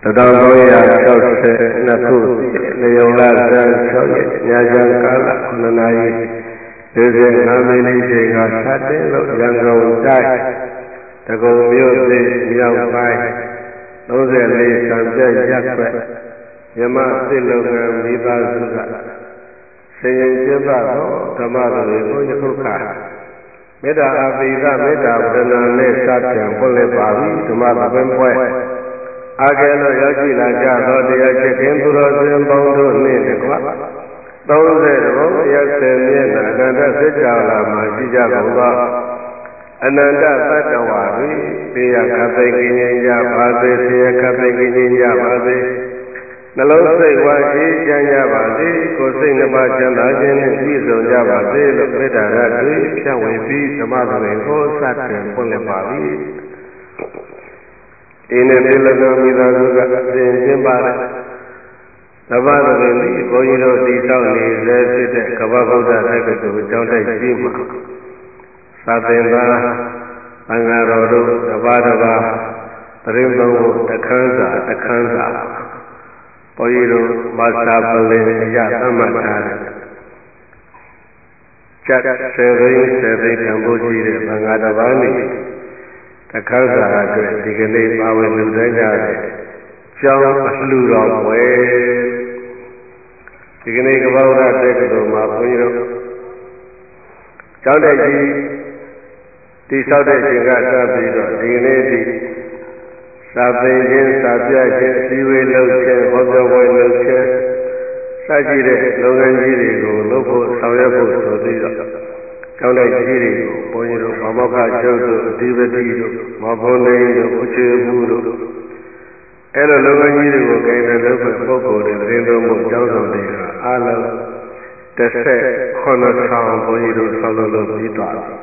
1962ခုနေုံလဆန်း6ရက်ညချမ်းကာလ9နာရီ45မိနစ်ချိန်ကစတင်လို့ရန်ကုန်တိုင်းတကုံမြို့သစ်မြောက်ပိုင်း34စံပြတ်ရပ်ကွက်မြမစစ်လုံငန်းမိသားစုကဆင်ရင်ကျင်းပသောဓမ္မတော်ကိုယခုခါမေတ္တာအပိသမေတ္တာဝဒနာနဲ့စတင်ဖွင့်လှစ်ပါပြီဓမ္မသဘင်ပွဲအားကဲလို့ရောက်ရှိလာကြသောတရားချစ်ခင်သူတော်စင်ပေါင်းတို့နှင့်တကွ30ဘုံရက်10မျက်နှာအနန္တစကြဝဠာမှာရှိကြကုန်သောအနန္တသတ္တဝါတွေတရားခသိကင်းကြပါစေဆရာခသိကင်းကြပါစေနှလုံးစိတ်ဝါအေးချမ်းကြပါစေကိုယ်စိတ်နှပါချမ်းသာခြင်းနဲ့ပြည့်စုံကြပါစေလို့မေတ္တာရတွေဖြန့်ဝေပြီးဓမ္မသဘင်ကိုစတင်ဖွင့်လှစ်ပါပြီဒီနေ့ပြည်လုံးမိသားစုကပြင်ကျင်းပါတဲ့ဓမ္မသဘင်ဒီဘုန်းကြီးတို့တည်ဆောက်နေစေဖြစ်တဲ့ကမ္ဘာဗုဒ္ဓတက္ကသိုလ်ကျောင်းတိုက်ကြီးမှာသာသင်္သာအင်္ဂါတော်တို့တပါးတပါးပရိသတ်ကိုတခန်းစာဘုန်းကြီးတို့မာစတာပလင်အရသမတ်ထားတဲ့ချက်10သိန်းတန်ဖိုးကြီးတဲ့ဘင်္ဂါတပါးနေတခန်းစာအတွက်ဒီကနေ့ပါဝင်လူတိုင်းကြတဲ့ကျောင်းအလှူတော်ပွဲဒီကနေ့ကမ္ဘာ့တက္ကသိုလ်မှာဘုန်းကြီးတို့ကျောင်းတိုက်ကြီးတည်ဆောက်တဲ့အချိန်ကစပြီးတော့ဒီကနေ့ဒီစာသင်ခြင်းစာပြခြင်းအစည်းအဝေးလုပ်ခြင်းဟောပြောပွဲလုပ်ခြင်းစရှိတဲ့လုပ်ငန်းကြီးတွေကိုလုပ်ဖို့ဆောင်ရွက်ဖို့ဆိုပြီးတော့ကျောင်းတိုက်ကြီးတွေကိုဘုန်းကြီးတို့ဗမောက္ခချုပ်တို့အဓိပတိတို့မောဘုန်းတိုင်းတို့ဥချေဘူးတို့အဲ့လိုလုပ်ငန်းကြီးတွေကိုကိုင်တယ်လုပ်ဖို့ပုဂ္ဂိုလ်တွေသတင်းတော်မှုကျောင်းဆောင်တွေကအားလုံး19ဘုန်းကြီးတို့ဆောက်လုပ်ပြီးသွားတယ်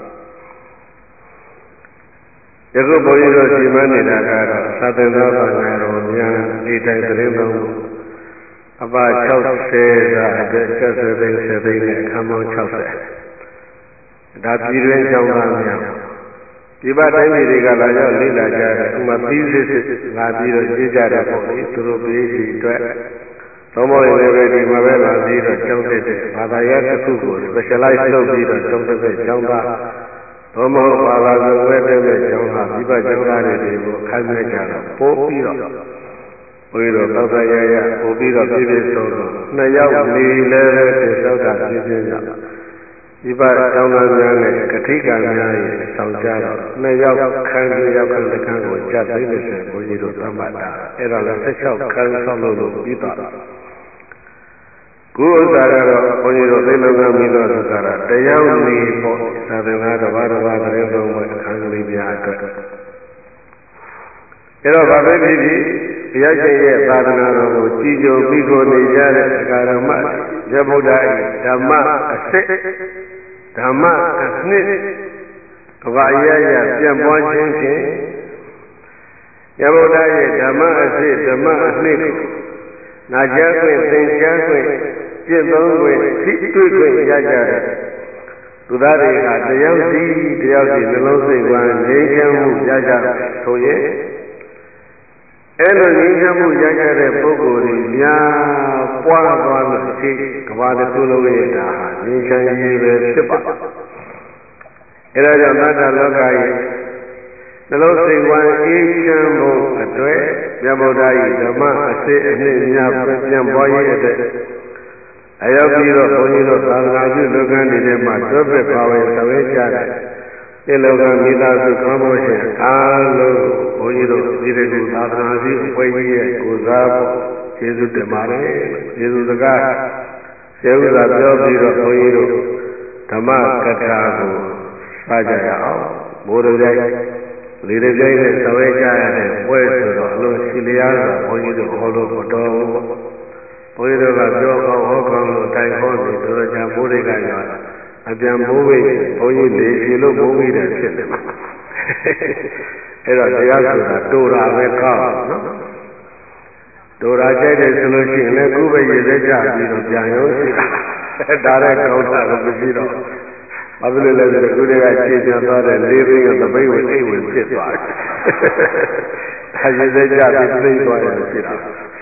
ယခုဘုန်းကြီးတို့ဒီမှနေတာကတော့သာသနာ့ဘာသာတော်များဒီတိုင်းသတင်းတော်မှုအပ60သာအတွက်70သိန်း10သိန်းနဲ့အခမ်းပေါင်း60ဒါပြည်တွင်းကျောင်းသားများဒီဘတိုင်းပြည်တွေကလာရောက်လေ့လာကြတယ်ဥမာပြီးစစ်လာပြီးတော့ကြည့်ကြတယ်ပေါ့လေသူတို့ပြည်စီအတွက်သုံးဖို့လည်းပဲဒီမှာပဲလာပြီးတော့ကျောင်းတက်တဲ့ဘာသာရပ်တစ်ခုကို specialize လုပ်ပြီးတော့ကျောင်းတက်တဲ့ကျောင်းသားဘုမဟုတ်ဘာသာစုံဝဲတဲ့ကျောင်းသားဒီဘကျောင်းသားတွေကိုခိုင်းနေကြတော့ပို့ပြီးတော့ဘုရားတော်သောတာရရပို့ပြီးတော့ပြည့်ပြည့်စုံစုံနှစ်ယောက်နေလည်းပဲတိသောတာပြည့်ပြည့်ကြဒီဘကျောင်းသားများနဲ့ကတိကံများရဲ့ဆောင်ကြတော့နှစ်ယောက်ခန်းတစ်ယောက်ခန်းတစ်ခန်းကိုကြပ်သိနေတယ်ဘုန်းကြီးတို့သတ်မှတ်တာအဲ့ဒါလည်း16ခန်းဆောက်လို့ပြီးသွားတာခုဥစ္စာကတော့ဘုန်းကြီးတို့သိလုံကမိသောသုခရတရားနေပေါ့သာသနာတစ်ပါးသတင်းသုံးပွဲအခန်းကလေးများအတွက်အဲ့တော့ဘာပဲဖြစ်ဖြစ်ဘုရားရှင်ရဲ့သာသနာတော်ကိုကြည်ကြိုပြီးကိုနေကြတဲ့အခါဓမ္မရဗုဒ္ဓ၏ဓမ္မအစစ်ဓမ္မအနှစ်ကဘာအရရပြန့်ပွားခြင်းဖြင့်ရဗုဒ္ဓရဲ့ဓမ္မအစစ်ဓမ္မအနှစ်ကိုနာကြားခွင့်သင်ကြားခွင့်ကျင့်သုံးခွင့်ထိတွေ့ခွင့်ရကြတဲ့သူသားတွေကတယောက်စီနှလုံးစိတ်ဝမ်းငြိမ်းချမ်းမှုရကြဆိုရင်အဲ့လိုငြိမ်းချမ်းမှုရကြတဲ့ပုဂ္ဂိုလ်တွေများပွားသွားလို့ရှိကဘာတစ်ခုလုံးရဲ့ဒါဟာငြိမ်းချမ်းရေးပဲဖြစ်ပါအဲ့ဒါကြောင့်သတ္တလောကရဲ့နှလုံးစိတ်ဝမ်းအေးချမ်းဖို့အတွက်မြတ်ဗုဒ္ဓ၏ဓမ္မအစစ်အနှစ်များပြန်ပွားရေးအတွက်အရောက်ပြီးတော့ဘုန်းကြီးတို့သာသနာ့ပြုလုပ်ငန်းတွေထဲမှာတွဲဘက်ပါဝင်ဆောင်ရွက်ကြတဲ့ဒီလောကမိသားစုကောင်းဖို့ရှင်အားလုံးဘုန်းကြီးတို့ဒီတကူသာသနာ့ပြုအဖွဲ့ကြီးရဲ့ကိုစားဖို့ကျေးဇူးတင်ပါတယ်ကျေးဇူးစကားဆရာဥစွာပြောပြီးတော့ဘုန်းကြီးတို့ဓမ္မကထာကိုစကြရအောင်ဘိုးတော်ကြိုက်လေတကြိုက်နဲ့ဆောင်ရွက်ကြရတဲ့ပွဲဆိုတော့အလုံးရှိလျားစွာဘုန်းကြီးတို့ဟောလို့မတော်ဘူးဘုန်းကြီးတို့ကပြောကောင်းဟောကောင်းလို့တိုင်ဟောပြီးတို့ကြဘိုးတွေကရောအပြန်မိုးဝိဘုန်းကြီးလေဖြေလို့မိုးဝိတယ်ဖြစ်တယ်မှာအဲ့တော့တရားဆိုတာတူတာပဲကောင်းနော်တူတာကြိုက်တယ်ဆိုလို့ရှိရင်လည်းခုပဲရည်စဲကြပြီးတော့ပြန်ရုံးရှိတာဒါလည်းကောင်းတာတော့မရှိတော့ဘာဖြစ်လို့လဲဆိုတော့ခုတည်းကခြေပြန်သွားတဲ့လေးသိန်းကသပိတ်ဝင်အိတ်ဝင်ဖြစ်သွားတယ်။ဒါရည်စဲကြပြီးသိသွားတယ်ဖြစ်တာ။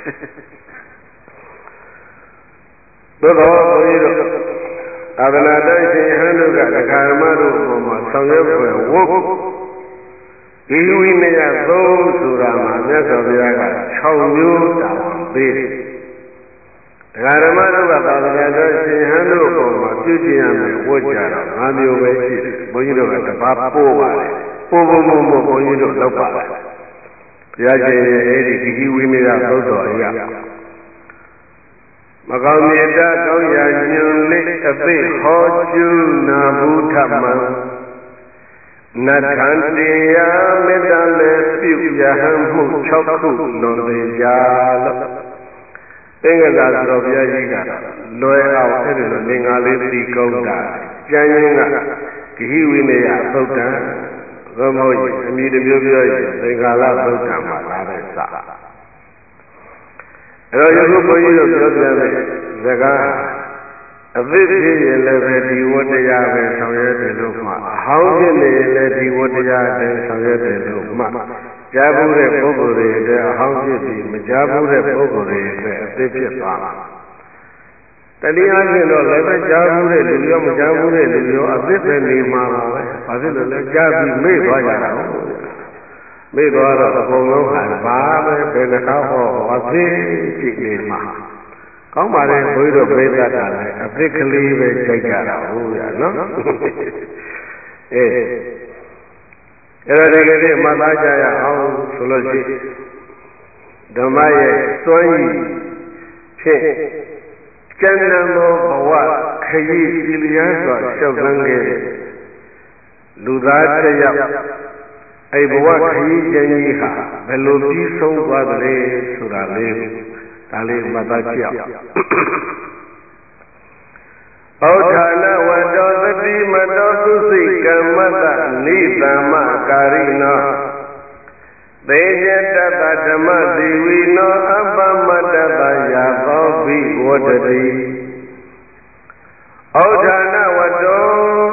သို့တော်ဘုန်းကြီးတို့သာသနာ့တိုင်ရှင်ဟန်တို့ကဒကာမတို့အပေါ်မှာဆောင်ရွက်ဖွယ်ဝုတ်ဒီဝိနည်းသုံးဆိုတာမှာမြတ်စွာဘုရားက6မျိုးတာဝန်ပေးတယ်။ဒကာဓမ္မတို့ကသာသနာ့တိုင်ရှင်ဟန်တို့အပေါ်မှာပြုကျင့်ရမယ်ဝတ်ကြတော့5မျိုးပဲရှိတယ်။ဘုန်းကြီးတို့ကတပါးပို့ပါတယ်။ပို့ဘုန်းကြီးတို့လောက်ပါလား။ဘုရားရှင်ရဲ့အဲဒီဒီဝိနည်းသုံးတော်အရာမကောင်းမြတ်ကောင်းရာညွန်လေးအသိဟောကျူးနာဘူးထမံနတ်ထန်တရားမေတ္တာလည်းပြုရဟန်းမှု6ခုလွန်သေးကြလို့သင်္ကလာတော်ဘုရားကြီးကလွယ်အောင်အဲ့ဒီလိုလင်္ကာလေးသိကုန်းတာကျမ်းရင်းကဂဟိဝိနည်းသုတ်တံသို့မဟုတ်အမည်တစ်မျိုးပြောရင်သင်္ကာလသုတ်တံမှာလာတဲ့စအဲ့တော့ယခုဘုန်းကြီးတို့ပြောပြမယ်စကားအသစ်ဖြစ်ရင်လည်းပဲဒီဝတ္တရားပဲဆောင်ရွက်တယ်လို့မှအဟောင်းဖြစ်နေရင်လည်းဒီဝတ္တရားပဲဆောင်ရွက်တယ်လို့မှကြားဘူးတဲ့ပုဂ္ဂိုလ်တွေအတွက်အဟောင်းဖြစ်ပြီးမကြားဘူးတဲ့ပုဂ္ဂိုလ်တွေအတွက်အသစ်ဖြစ်သွားမှာတနည်းအားဖြင့်တော့လည်းပဲကြားဘူးတဲ့လူရောမကြားဘူးတဲ့လူရောအသစ်ပဲနေမှာပါပဲဘာဖြစ်လို့လဲကြားပြီးမေ့သွားကြတာဟုတ်မေ့သွားတော့အကုန်လုံးဟာဘာပဲဘယ်နှခါဟောအသေးရှိနေမှာကောင်းပါလေဘုရားတို့ပြိဿတာလည်းအသစ်ကလေးပဲကြိုက်ကြတာဟုတ်ရနော်အဲ့ဒါတကယ်လို့မှတ်သားကြရအောင်ဆိုလို့ရှိဓမ္မရဲ့စွမ်းရည်ဖြင့်ကျန်တဲ့ဘဝခရီးစီလျာစွာလျှောက်လန်းခဲ့လူသားတစ်ယောက်အဲ့ဘဝခရီးခြင်းကြီးဟာဘယ်လိုပြီးဆုံးသွားသလဲဆိုတာလေးဒါလေးမှတ်သားကြည့်အောင်ဩဌာနဝတ္တောသတိမတောသုစိကမ္မတနိသမ္မကာရိနောသေဇတတဓမ္မသီဝိနောအပမတ္တတယာသောဘိဝတ္တိဩဌာနဝတ္တော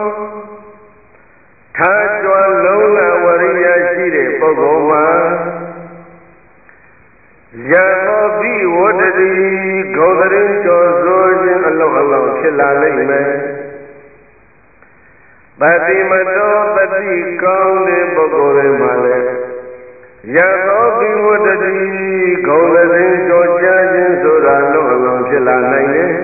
ထာကြွလုံးလဝရိယရှိတဲ့ပုဂ္ဂိုလ်မှာယသောဘိဝတ္တိဂုဏ်တရင်ကျော်စိုးခြင်းအလုံးဖြစ်လာလိမ့်မယ်ပတိမတောပတိကောင်းတဲ့ပုဂ္ဂိုလ်တွေမှာလည်းယသောဘိဝတ္တိဂုဏ်တရင်ကျော်ကြားခြင်းဆိုတာလုံးဖြစ်လာနိုင်တယ်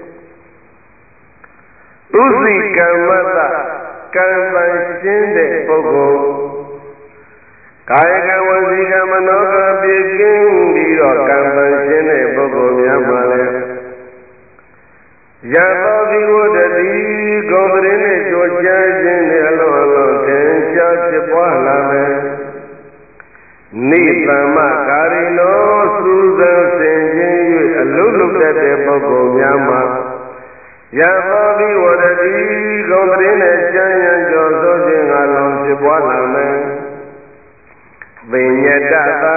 ဥသိကမ္မတကံပန်ရှင်းတဲ့ပုဂ္ဂိုလ်ကာယကံဝစီကံမနောကံပြည့်ကင်းပြီးတော့ကံပန်ရှင်းတဲ့ပုဂ္ဂိုလ်များမှာလည်းယသောဘိဝတ္တိဂုဏ်တရင်နဲ့ကြိုးကြားခြင်းနဲ့အလုံးထင်ရှားဖြစ်ပွားလာမယ်နိသမ္မကာရိနောစူးစမ်းဆင်ခြင်၍အလုံးလုံးတတ်တဲ့ပုဂ္ဂိုလ်များမှာယသောဘိဝတ္တိဂုဏ်တရင်နဲ့ကျမ်းရန်ကျော်စိုးခြင်းအလုံးဖြစ်ပွားလာမယ်ပညတ္တသာ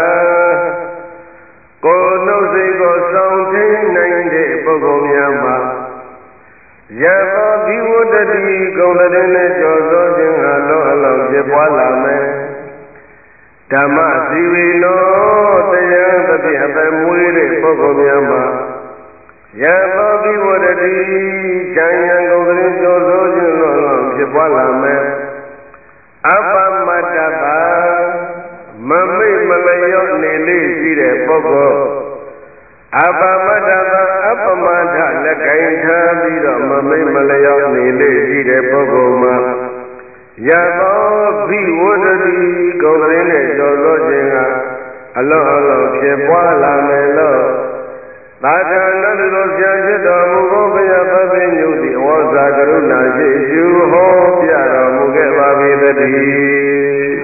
ကိုယ်နှုတ်စိတ်ကိုဆောင်ထိန်နိုင်တဲ့ပုဂ္ဂိုလ်များမှာယသောဘိဝတ္တိဂုဏ်တရင်နဲ့ကျော်စိုးခြင်းအလုံးဖြစ်ပွားလာမယ်ဓမ္မသီဝိနောတရားသဖြင့်အသက်မွေးတဲ့ပုဂ္ဂိုလ်များမှာယသောဘိဝတ္တိဉာဏ်ဉာဏ်ကိုယ်ကလေးကျော်စိုးခြင်းလုံးဖြစ်ပွားလာမယ်အပမတ္တတာမမိတ်မလျော့နေလေးရှိတဲ့ပုဂ္ဂိုလ်အပမတ္တတာအပမထလက်ကင်ထားပြီးတော့မမိတ်မလျော့နေလေးရှိတဲ့ပုဂ္ဂိုလ်မှာယသောဘိဝတ္တိကိုယ်ကလေးနဲ့ကျော်စိုးခြင်းကအလုံးဖြစ်ပွားလာမယ်လို့သာသနာ့တော်ဆရာဖြစ်တော်မူသောဘုရားသခင်ညုတိဩဇာကရုဏာရှိယူဟောပြတော်မူခဲ့ပါ၏တည်း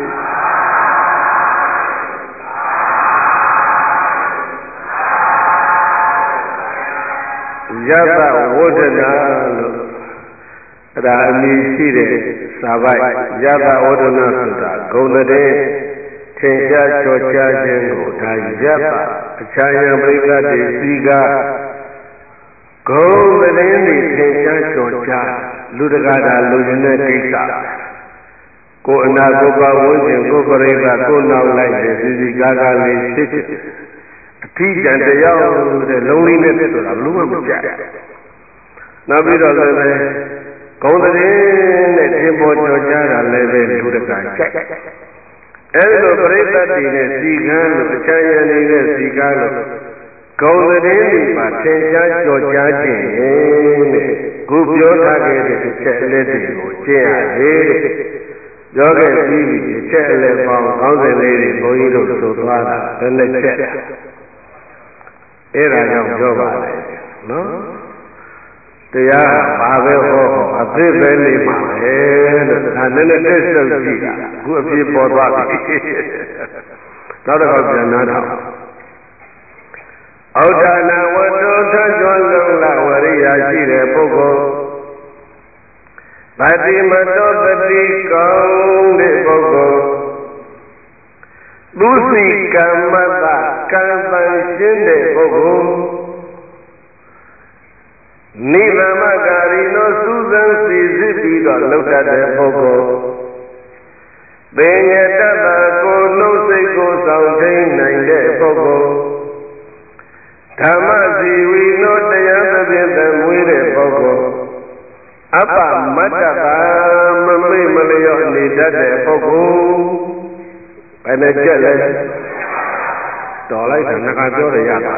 ယတဝဋ္ဌနာလို့အဲ့ဒါအမည်ရှိတဲ့စာပိုက်ယတဝဋ္ဌနာဆိုတာဂုဏ်တည်းထင်ရှားချော်ချခြင်းကိုဒါယတအခြားယံပရိသတ်တွေစီကဂုဏ်တည်းတွေထင်ရှားချော်ချလူတကာတာလူရင်းတဲ့ကိစ္စကိုအနာကိုပါဝန်းကျင်ကိုပရိသတ်ကိုနောက်လိုက်တဲ့စီစီကားကားလေးဖြစ်ဖြစ်အထီးတန်တရားတဲ့လုံးလေးနဲ့ဆိုတာဘလို့မှမကြက်နောက်ပြီးတော့လည်းကောင်းတဲ့နဲ့သင်ပေါ်ကြော်ကြတာလည်းပဲလူတကာကြိုက်အဲ့လိုပရိသတ်တွေနဲ့စီကန်းလို့အချမ်းရံနေတဲ့စီကားလို့ကောင်းတဲ့တွေမှာသင်ကြားကြော်ကြားခြင်းတဲ့ခုပြောထားခဲ့တဲ့အချက်အလက်တွေကိုကျင့်ရတယ်ပြောခဲ့ပြီးအချက်အလက်ပေါင်းကောင်းတဲ့လေးတွေဘုန်းကြီးတို့ဆိုသွားတာဘယ်နဲ့ချက်အဲ့ဒါကြောင့်ပြောပါလေနော်တရားဘာပဲဟောအသိပဲနေပါပဲလို့ဒါနဲ့တက်ဆုပ်ကြည့်တာအခုအဖြစ်ပေါ်သွားပြီနောက်တစ်ခါပြန်နာတော့ဩဒါနဝတ္တောထကျွမ်းလုံးလဝရိယာရှိတဲ့ပုဂ္ဂိုလ်ဗတိမတောတတိကောင်းတဲ့ပုဂ္ဂိုလ်သူစီကမ္မတကံပန်ရှင်းတဲ့ပုဂ္ဂိုလ်နိဗ္ဗာန်ကာရီနောစူးစမ်းစီစစ်ပြီးတော့လှုပ်တတ်တဲ့ပုဂ္ဂိုလ်ပင်ရတ္တကိုနှုတ်စိတ်ကိုဆောင်ထိန်နိုင်တဲ့ပုဂ္ဂိုလ်ဓမ္မစီဝီနောတရားသဖြင့်သမွေးတဲ့ပုဂ္ဂိုလ်အပ္ပမတ္တတာမမေ့မလျော့နေတတ်တဲ့ပုဂ္ဂိုလ်ဘယ်နဲ့ကြက်လဲတော်လိုက်တာငါပြောရရပါ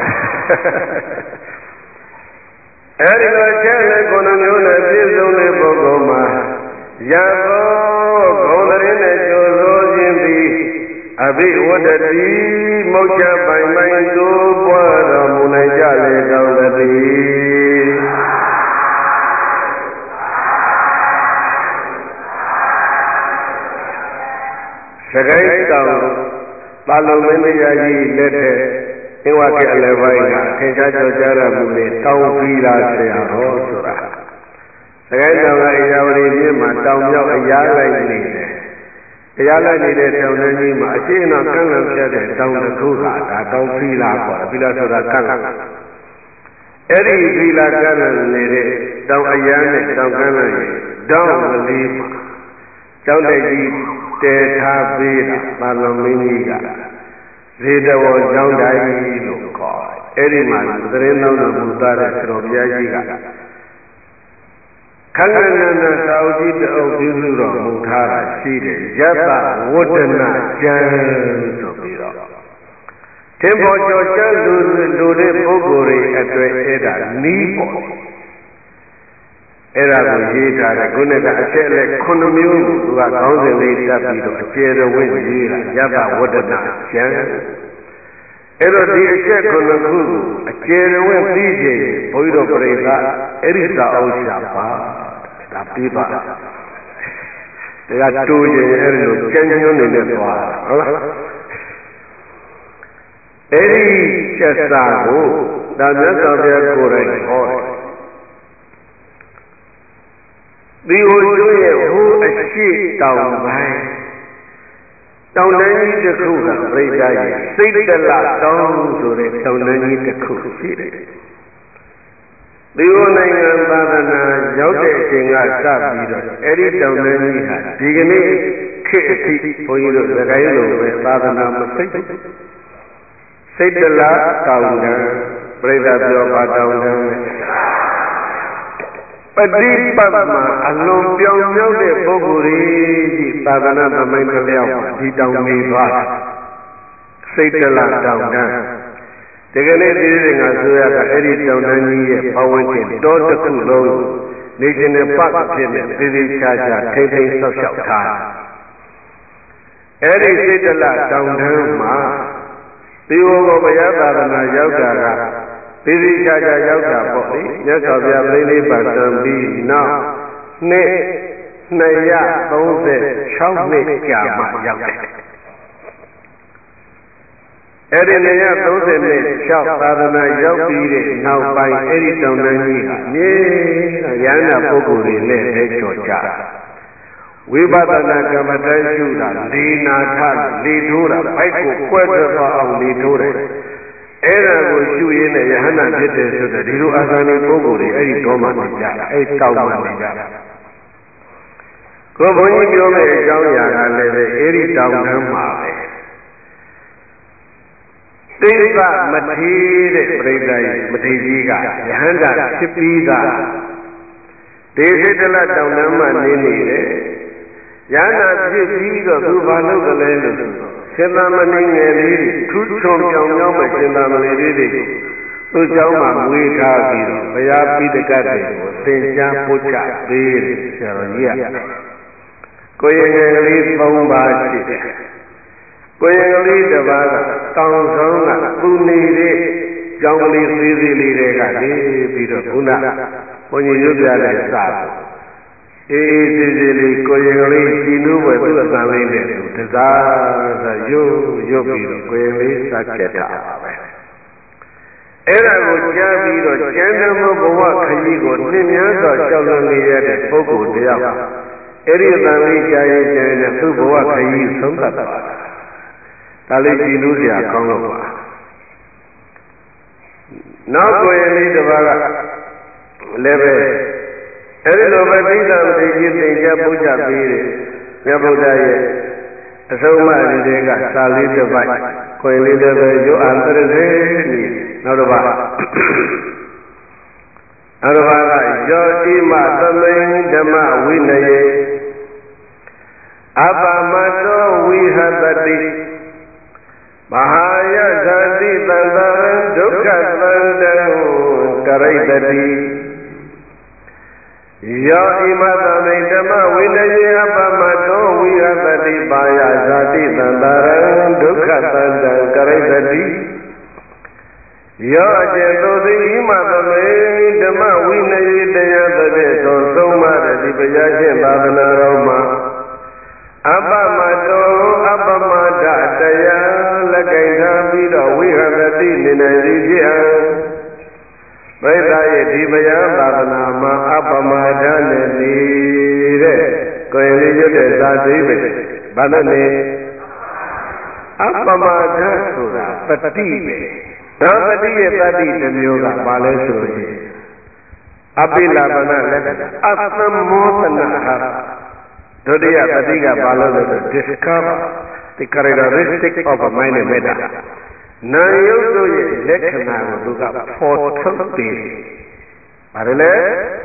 အဲ့ဒီလိုကျက်တဲ့ခုနှစ်မျိုးနဲ့ပြည့်စုံတဲ့ပုဂ္ဂိုလ်မှာရသောဂုဏ်သတင်းနဲ့ကြိုးစိုးခြင်းသည်အဘိဝတ္တိမုတ်ချပိုင်ပိုင်သို့ပွားတော်မူနိုင်ကြလေကောင်းသတည်းစကိုင်းတောင်ပါလုံမင်းတရားကြီးလက်ထက်အင်းဝခေအလယ်ပိုင်းကထင်ရှားကြော်ကြားရမှုနဲ့တောင်းပြီးလာဆရာတော်ဆိုတာစကိုင်းတောင်ကအေယာဝတီမြစ်မှာတောင်မြောက်အရားလိုက်နေတယ်။တရားလိုက်နေတဲ့တောင်ထဲကြီးမှာအရှိန်တော်ကန့်လန့်ပြတဲ့တောင်တစ်ခုကဒါတောင်ပြီးလာခေါ်တယ်။ပြီးလာဆိုတာကန့်လန့်အဲ့ဒီပြီးလာကန့်လန့်နေတဲ့တောင်အရားနဲ့တောင်ကန့်လန့်ရဲ့တောင်ကလေးမှာကျောင်းတိုက်ကြီးတည်ထားပေးတာပါလုံမင်းကြီးကဇေတဝေါကျောင်းတိုင်းလို့ခေါ်တယ်။အဲ့ဒီမှာသတင်းတော်မူသားတဲ့ဆရာဘုရားကြီးကခန္ဓာနာနာသာဝတိတအုပ်ပြုစုတော်မူထားတာရှိတယ်။ယတ္တဝတ္တနာကျမ်းဆိုပြီးတော့သင်္ဘောကျော်ကျမ်းလူတဲ့ပုဂ္ဂိုလ်တွေအတွက်အဲ့ဒါနီးပေါ့အဲ့ဒါကိုရေးထားတယ်ခုနကအချက်လက်9မျိုးကိုသူကခေါင်းစဉ်လေးတက်ပြီးတော့အကျေတော်ဝင်ရေးတာယတ္တဝတ္တနာကျမ်းအဲ့တော့ဒီအချက်9ခုကိုအကျေတော်ဝင်သိခြင်းဘုန်းကြီးတို့ပြိဿအဲ့ဒီသာအောင်ရှာပါဒါပြီးပါတရားတိုးရင်အဲ့ဒီလိုကျမ်းညွှန်းနေနဲ့သွားဟုတ်လားအဲ့ဒီချက်စာကိုဒါမြတ်စွာဘုရားကိုယ်တိုင်ဟောတယ်ဒီဟိုကျွန်းရဲ့ဟိုအရှိတောင်ပိုင်းတောင်တန်းကြီးတစ်ခုကပြိဿရဲ့စိတ်တလတောင်းဆိုတဲ့တောင်တန်းကြီးတစ်ခုရှိတယ်ဒီဟိုနိုင်ငံသာသနာရောက်တဲ့အချိန်ကစပြီးတော့အဲ့ဒီတောင်တန်းကြီးဟာဒီကနေ့ခေတ်အထိဘုန်းကြီးတို့သခိုင်းလိုပဲသာသနာမစိတ်စိတ်တလတောင်တန်းပြိဿပြောပါတောင်တန်းပฏิပတ်မှာအလုံးပြောင်းမြောက်တဲ့ပုဂ္ဂိုလ်ကြီးသာသနာ့သမိုင်းတစ်လျောက်ဒီတောင်နေသွားတာစိတ်တလတောင်တန်းဒီကနေ့ဒီရင်ကဆိုရတာအဲ့ဒီတောင်တန်းကြီးရဲ့ပဝန်းကျင်တောတစ်ခုလုံးနေခြင်းနဲ့ပတ်ဖြစ်နေသေသေးချာချာထိမ့်ထိမ့်ဆောက်ရှောက်ထားအဲ့ဒီစိတ်တလတောင်တန်းမှာဒီဟောဘုရားသာသနာရောက်တာကသေသေးချာချာရောက်တာပေါ့လေမြတ်စွာဘုရားပြိဋိဘတ်တံပြီးနောက်နှစ်236နှစ်ကြာမှရောက်တယ်အဲ့ဒီ230နှစ်6သာသနာရောက်ပြီးတဲ့နောက်ပိုင်းအဲ့ဒီတောင်တန်းကြီးဟာမြေရဟန္တာပုဂ္ဂိုလ်တွေနဲ့လဲကြော်ကြဝိပဿနာကမ္မဋ္ဌာန်းရှုတာလေနာထလေထိုးတာဘိုက်ကိုကွဲထွက်သွားအောင်လေထိုးတယ်အဲ့ဒါကိုရှုရင်းနဲ့ယဟန္တာဖြစ်တယ်ဆိုတော့ဒီလိုအာသနိပုဂ္ဂိုလ်တွေအဲ့ဒီတော့မှနေကြတာအဲ့တောက်မှနေကြတာကိုဘုန်းကြီးပြောမယ့်အကြောင်းအရာကလည်းပဲအဲဒီတောင်တန်းမှာပဲသိသမထေတဲ့ပြိဿကြီးမထေကြီးကယဟန္တာဖြစ်ပြီးသားဒေသတလတောင်တန်းမှာနေနေတယ်ယဟန္တာဖြစ်ပြီးတော့သူဘာလုပ်ကြလဲလို့ရှင်သာမဏေငယ်လေးထူးချွန်ပြောင်ပြောင်းမဲ့ရှင်သာမဏေလေးတွေကိုသူ့เจ้าမှာမွေးထားပြီးတော့ဘုရားပိဋကတ်တွေကိုသင်ကြားပို့ချပေးတယ်ဆရာတော်ကြီးကကိုယ်ရင်ငယ်ကလေး3 ပါးရှိတယ်ကိုယ်ရင်ကလေးတစ်ပါးကတောင်ဆောင်ကသူနေတဲ့ကြောင်ကလေးသေးသေးလေးတွေကလေပြီးတော့ခုနဘုန်းကြီးရွတ်ပြတဲ့စာအေးအေးသေးသေးလေးကိုယ်ရင်ကလေးကြည်နူးပဲသူ့အတန်လေးနဲ့တစားဆိုရွတ်ပြီးတော့ကိုယ်ရင်လေးစကြက်တာပါပဲအဲ့ဒါကိုကြားပြီးတော့ကျမ်းဓမ္မဘဝခရီးကိုနှင်းများစွာရှောက်လွှမ်းနေရတဲ့ပုဂ္ဂိုလ်တယောက်အဲ့ဒီအတန်လေးကြားရင်ကျန်တဲ့သူ့ဘဝခရီးဆုံးသတ်သွားတာဒါလေးကြည်နူးစရာကောင်းလို့ပါနောက်ကိုယ်လေးတစ်ပါးကလည်းပဲအဲဒီလိုပဲသိတာမသိကြီးသင်ကြားပို့ချပေးတယ်မြတ်ဗုဒ္ဓရဲ့အဆုံးအမတွေကစာလေးတစ်ပိုက်ကိုယ်လေးလည်းပဲရွတ်အားတရစေနေနောက်တစ်ပါးအရဘာကယောတိမသမိန်ဓမ္မဝိနယေအပမတောဝိဟတတိမဟာယသတိတန္တရံဒုက္ခသန္တံကရိတတိယောဣမသမိဓမ္မဝိနယေအပမတောဝိဟတတိပါယသတိတန္တရံဒုက္ခသန္တံကရိတတိယောအကျေသူသည်ဣမသမိဓမ္မဝိနယေတရားသဖြင့်ဆုံးမတဲ့ဒီဘုရားရှင်သာသနာတော်မှာအပမတောအပမဒတရားလက်ကင်ထားပြီးတော့ဝိဟတတိနေနိုင်သည်ဖြစ်အောင်ပရိသတ်ရဲ့ဒီဘုရားသာသနာမှာအပမဒနဲ့နေတဲ့ကိုယ်လေးရွတ်တဲ့ဇာတိပဲဘာလို့လဲအပမဒဆိုတာတတိပဲဒါတတိရဲ့တတိတစ်မျိုးကဘာလဲဆိုရင်အပိလပနလက္ခဏာအသမောတနာဟာဒုတိယတတိကဘာလို့လဲဆို discover the characteristic of a mind and matter နာယုတ်တို့ရဲ့လက္ခဏာကိုသူကဖော်ထုတ်တယ်။ဘာလဲ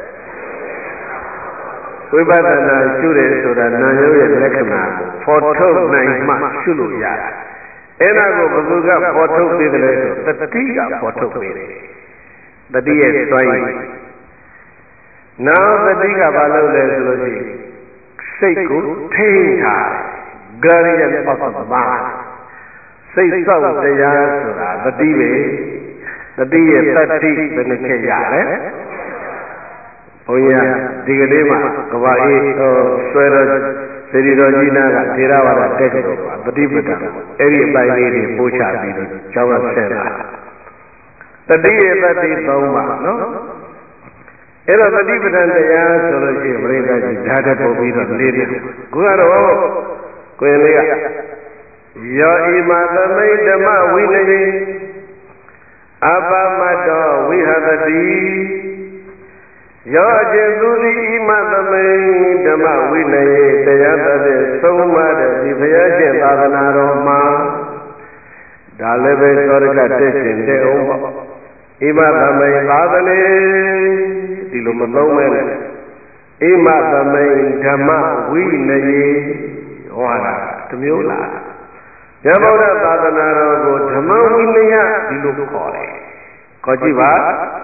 ဝိပဿနာရှုတယ်ဆိုတာနာယုတ်ရဲ့လက္ခဏာကိုဖော်ထုတ်နိုင်မှရှုလို့ရတယ်။အဲ့ဒါကိုဘုသူကဖော်ထုတ်ပေးတယ်လဲဆိုတတိကဖော်ထုတ်ပေးတယ်။တတိရဲ့စွမ်းရည်နောက်တတိကဘာလို့လဲဆိုလို့ရှိရင်စိတ်ကိုထိန်းထား guardian of the mind စိတ်ဆောက်တရားဆိုတာတတိပဲတတိရဲ့တတိဘယ်နှခေတ်ရတယ်ဘုန်းကြီးဒီကနေ့မှာကဘာအေးဆွဲတော်စေတီတော်ကြီးနာကထေရဝါဒတက်ကြတော့ပါတတိပဒအဲ့ဒီအပိုင်းလေးတွေပို့ချပြီးတော့ကျောင်းကဆက်လာတတိရဲ့တတိသုံးပါနော်အဲ့တော့တတိပဒတရားဆိုလို့ရှိရင်ပြိဿကြီးဓာတ်တက်ပို့ပြီးတော့လေးတယ်ခုကတော့ကိုယ်လေးကယောဣမသမိဓမ္မဝိနယေအပမတောဝိဟတတိယောအကျဉ်သူသည်ဣမသမိဓမ္မဝိနယေတရားသဖြင့်ဆုံးမတဲ့ဒီဘုရားရှင်သာသနာတော်မှာဒါလည်းပဲသောရကတက်ရှင်တဲ့အောင်ပေါ့ဣမသမိသာသနေဒီလိုမသုံးမဲနဲ့ဣမသမိဓမ္မဝိနယေဟောတာတမျိုးလားမြတ်ဗုဒ္ဓသာသနာတော်ကိုဓမ္မဝိနယဒီလိုခေါ်တယ်။ခေါ်ကြည့်ပါ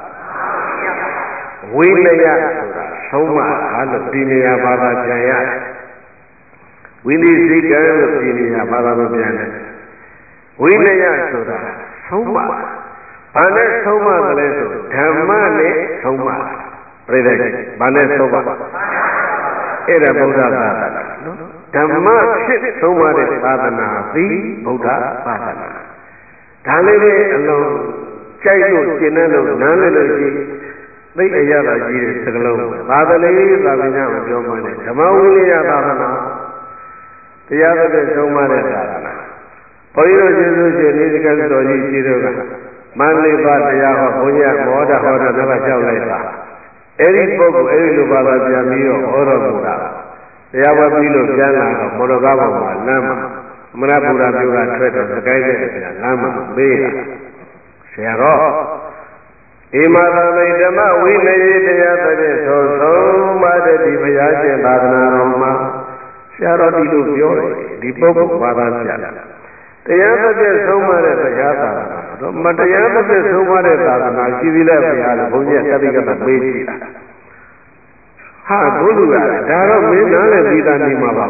ဝိနယဆိုတာဆုံးမအားလို့ဒီနေရာဘာသာပြန်ရတယ်။ဝိနည်းစိတ်ကံလို့ဒီနေရာဘာသာမပြန်နဲ့။ဝိနယဆိုတာဆုံးမဘာနဲ့ဆုံးမတယ်လဲဆိုဓမ္မနဲ့ဆုံးမပြိဿဘာနဲ့ဆုံးမအဲ့ဒါဗုဒ္ဓသာသနာနော်ဓမ္မဖြစ်ဆုံးမတဲ့သာသနာသည်ဗုဒ္ဓသာသနာဒါလေးပဲအလုံးကြိုက်လို့ရှင်းတယ်လို့နားလည်လို့ရှိသိအရသာကြီးတဲ့စကလုံးသာသနေသာသနာကိုပြောမှန်းတယ်ဓမ္မဝိနည်းသာသနာတရားသဖြင့်ဆုံးမတဲ့သာသနာဘုန်းကြီးတို့ကျေးဇူးရှင်နေကတော်ကြီးကြီးတို့ကမန္လိပါတရားဟောဘုန်းကြီးမောဒဟောတာတော့ကြောက်လိုက်တာအဲ့ဒီပုဂ္ဂိုလ်အဲ့ဒီလိုဘာသာပြန်ပြီးတော့ဟောတော်မူတာတရားဝဲပြီးလို့ပြန်လာတော့မော်တော်ကားပေါ်မှာလမ်းမှာမရပူရာမျိုးကထွက်တော့စကိုင်းတဲ့လမ်းမှာမေးတာဆရာတော်ဣမသာမိဓမ္မဝိနည်းတရားသဖြင့်ဆုံးမတဲ့ဒီဘုရားရှင်သာသနာတော်မှာဆရာတော်ဒီလိုပြောတယ်ဒီပုဂ္ဂိုလ်ဘာသာပြတာတရားသဖြင့်ဆုံးမတဲ့ဘုရားသာသနာတော့မတရားသဖြင့်ဆုံးမတဲ့သာသနာရှိသေးလဲဘုရားလို့ဘုန်းကြီးကတပိကတမေးကြည့်တာဟာဘုရားဒါတော့မင်းနားလည်းပြီးသားနေမှာပါ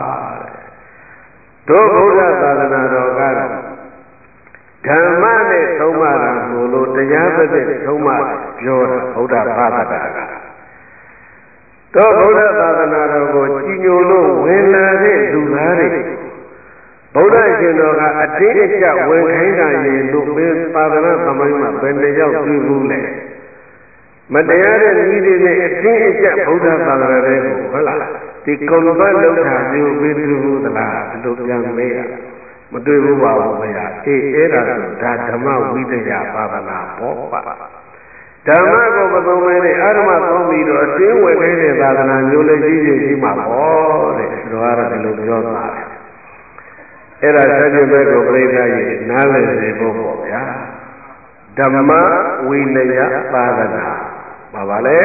တို့ဘုရားသာသနာတော်ကတော့ဓမ္မနဲ့ဆုံးမတာကိုလို့တရားသဖြင့်ဆုံးမပြောတာဘုရားဘာသာတာကတို့ဘုရားသာသနာတော်ကိုကြီးညိုလို့ဝင်လာတဲ့လူသားတွေဘုရားရှင်တော်ကအတင်းအကျပ်ဝင်ခိုင်းတာရင်လို့ပင်သာသနာသမိုင်းမှာဘယ်နှယောက်တွေ့ဘူးလဲမတရားတဲ့ဤတွေနဲ့အတင်းအကျပ်ဘုရားသာသနာတွေကိုဟုတ်လားဒီကုံပတ်လောက်တာမျိုးပြီးသူဘူးသလားဒီလိုပြန်မေးရမတွေ့ဘူးပါဘူးခင်ဗျာအေးအဲ့ဒါဆိုဒါဓမ္မဝိတ္တရာဘာဝနာပေါ့ပါဓမ္မကိုမသုံးမဲနဲ့အာရမသုံးပြီးတော့အတင်းဝင်ခိုင်းတဲ့သာသနာမျိုးလေးကြီးကြီးရှိမှာပေါ့တဲ့ဆိုတော့အဲ့ဒါဒီလိုပြောတာအဲ့ဒါဆက်ကျင်ဘက်ကိုပြိဿကြီးနားလည်စေဖို့ပေါ့ဗျာဓမ္မဝိနည်းသာသနာပါလဲ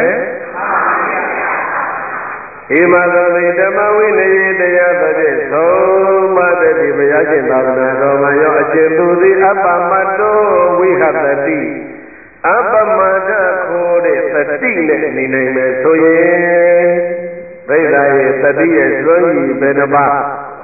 ဣမသောတိဓမ္မဝိနည်းတရားသဖြင့်ဆုံးမတဲ့ဒီဘုရားရှင်သာသနာတော်မှာရောအရှင်သူသည်အပ္ပမတ္တောဝိဟတတိအပ္ပမတ္တခိုးတဲ့သတိနဲ့နေနိုင်မယ်ဆိုရင်ဗိဓာရဲ့သတိရဲ့စွမ်းရည်ဘယ်နှပါ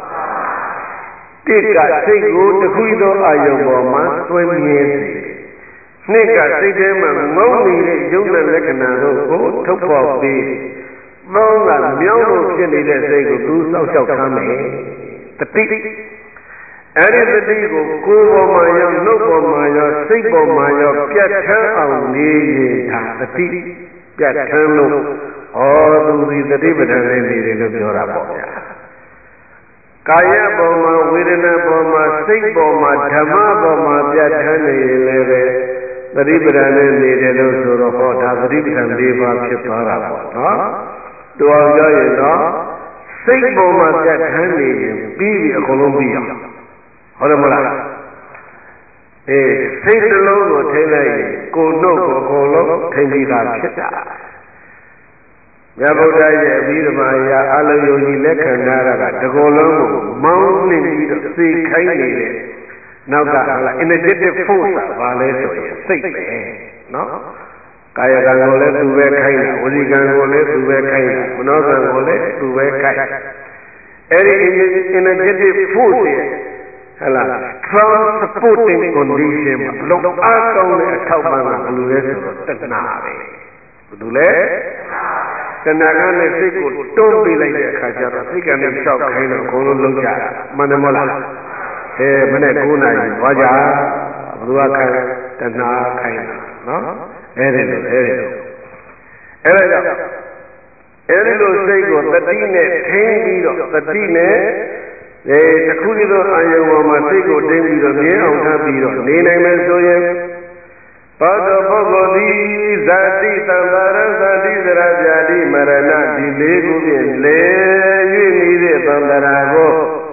တိကစိတ်ကိုတခုသောအာယုံပေါ်မှာသွင်းမြင်စေနှစ်ကစိတ်ထဲမှာငုံနေတဲ့ယုံတဲ့လက္ခဏာတို့ကိုထုတ်ဖော်ပြီးသုံးကမြောင်းလို့ဖြစ်နေတဲ့စိတ်ကိုသူစောက်ရှောက်ထားမယ်တတိအဲ့ဒီတတိကိုကိုယ်ပေါ်မှာရောနှုတ်ပေါ်မှာရောစိတ်ပေါ်မှာရောပြတ်ထန်းအောင်နေရင်ဒါတတိပြတ်ထန်းလို့သူဒီတတိပဋ္ဌာန်နဲ့နေတယ်လို့ပြောတာပေါ့ဗျာကာယပေါ်မှာဝေဒနာပေါ်မှာစိတ်ပေါ်မှာဓမ္မပေါ်မှာပြတ်ထန်းနေရင်လည်းပဲသတိပဋ္ဌာန်နဲ့နေတယ်လို့ဆိုတော့ဟောဒါသတိပဋ္ဌာန်၄ပါးဖြစ်သွားတာပေါ့နော်တော်ပြောရင်တော့စိတ်ပေါ်မှာပြတ်ထန်းနေရင်ပြီးပြီအကုန်လုံးပြီးအောင်ဟုတ်တယ်မလားစိတ်တစ်လုံးကိုထိလိုက်ရင်ကိုယ်တို့ကိုအကုန်လုံးထိပြီးသားဖြစ်တာမြတ်ဗုဒ္ဓရဲ့အဘိဓမ္မာအရာအလုံးယုံကြည်လက်ခံထားတာကတကောလုံးကိုမောင်းနှိမ့်ပြီးတော့သိခိုင်းနေတဲ့နောက်ကဟာလား energetic force ပါလဲဆိုရင်စိတ်ပဲနော်ကာယကံကိုလည်းသူပဲခိုင်းတာဝစီကံကိုလည်းသူပဲခိုင်းတာမနောကံကိုလည်းသူပဲခိုင်းအဲ့ဒီ energetic force ရဲ့ဟဲ့လား strong supporting condition မှာလုံးအားကောင်းတဲ့အထောက်ပံ့ကဘယ်လိုလဲဆိုတော့တဏှာပဲဘယ်လိုလဲတဏှာကလည်းစိတ်ကိုတွန်းပေးလိုက်တဲ့အခါကျတော့စိတ်ကလည်းရှောက်ခိုင်းတော့အကုန်လုံးလုံးကြတာမှန်တယ်မဟုတ်လားမနေ့9နာရီသွားကြဘယ်သူကခိုင်းတဏှာခိုင်းတာနော်အဲ့ဒီလိုအဲ့ဒါကြောင့်အဲ့ဒီလိုစိတ်ကိုတတိနဲ့ထိန်းပြီးတော့တတိနဲ့တခုတည်းသောအာယုံပေါ်မှာစိတ်ကိုထိန်းပြီးတော့မြဲအောင်ထားပြီးတော့နေနိုင်မယ်ဆိုရင်ဘောဓပုဂ္ဂိုလ်သည်ဇာတိသံဃာရဇာတိသရဇာတိမရဏဒီလေးခုဖြင့်လေ၍နေတဲ့သံဃာကို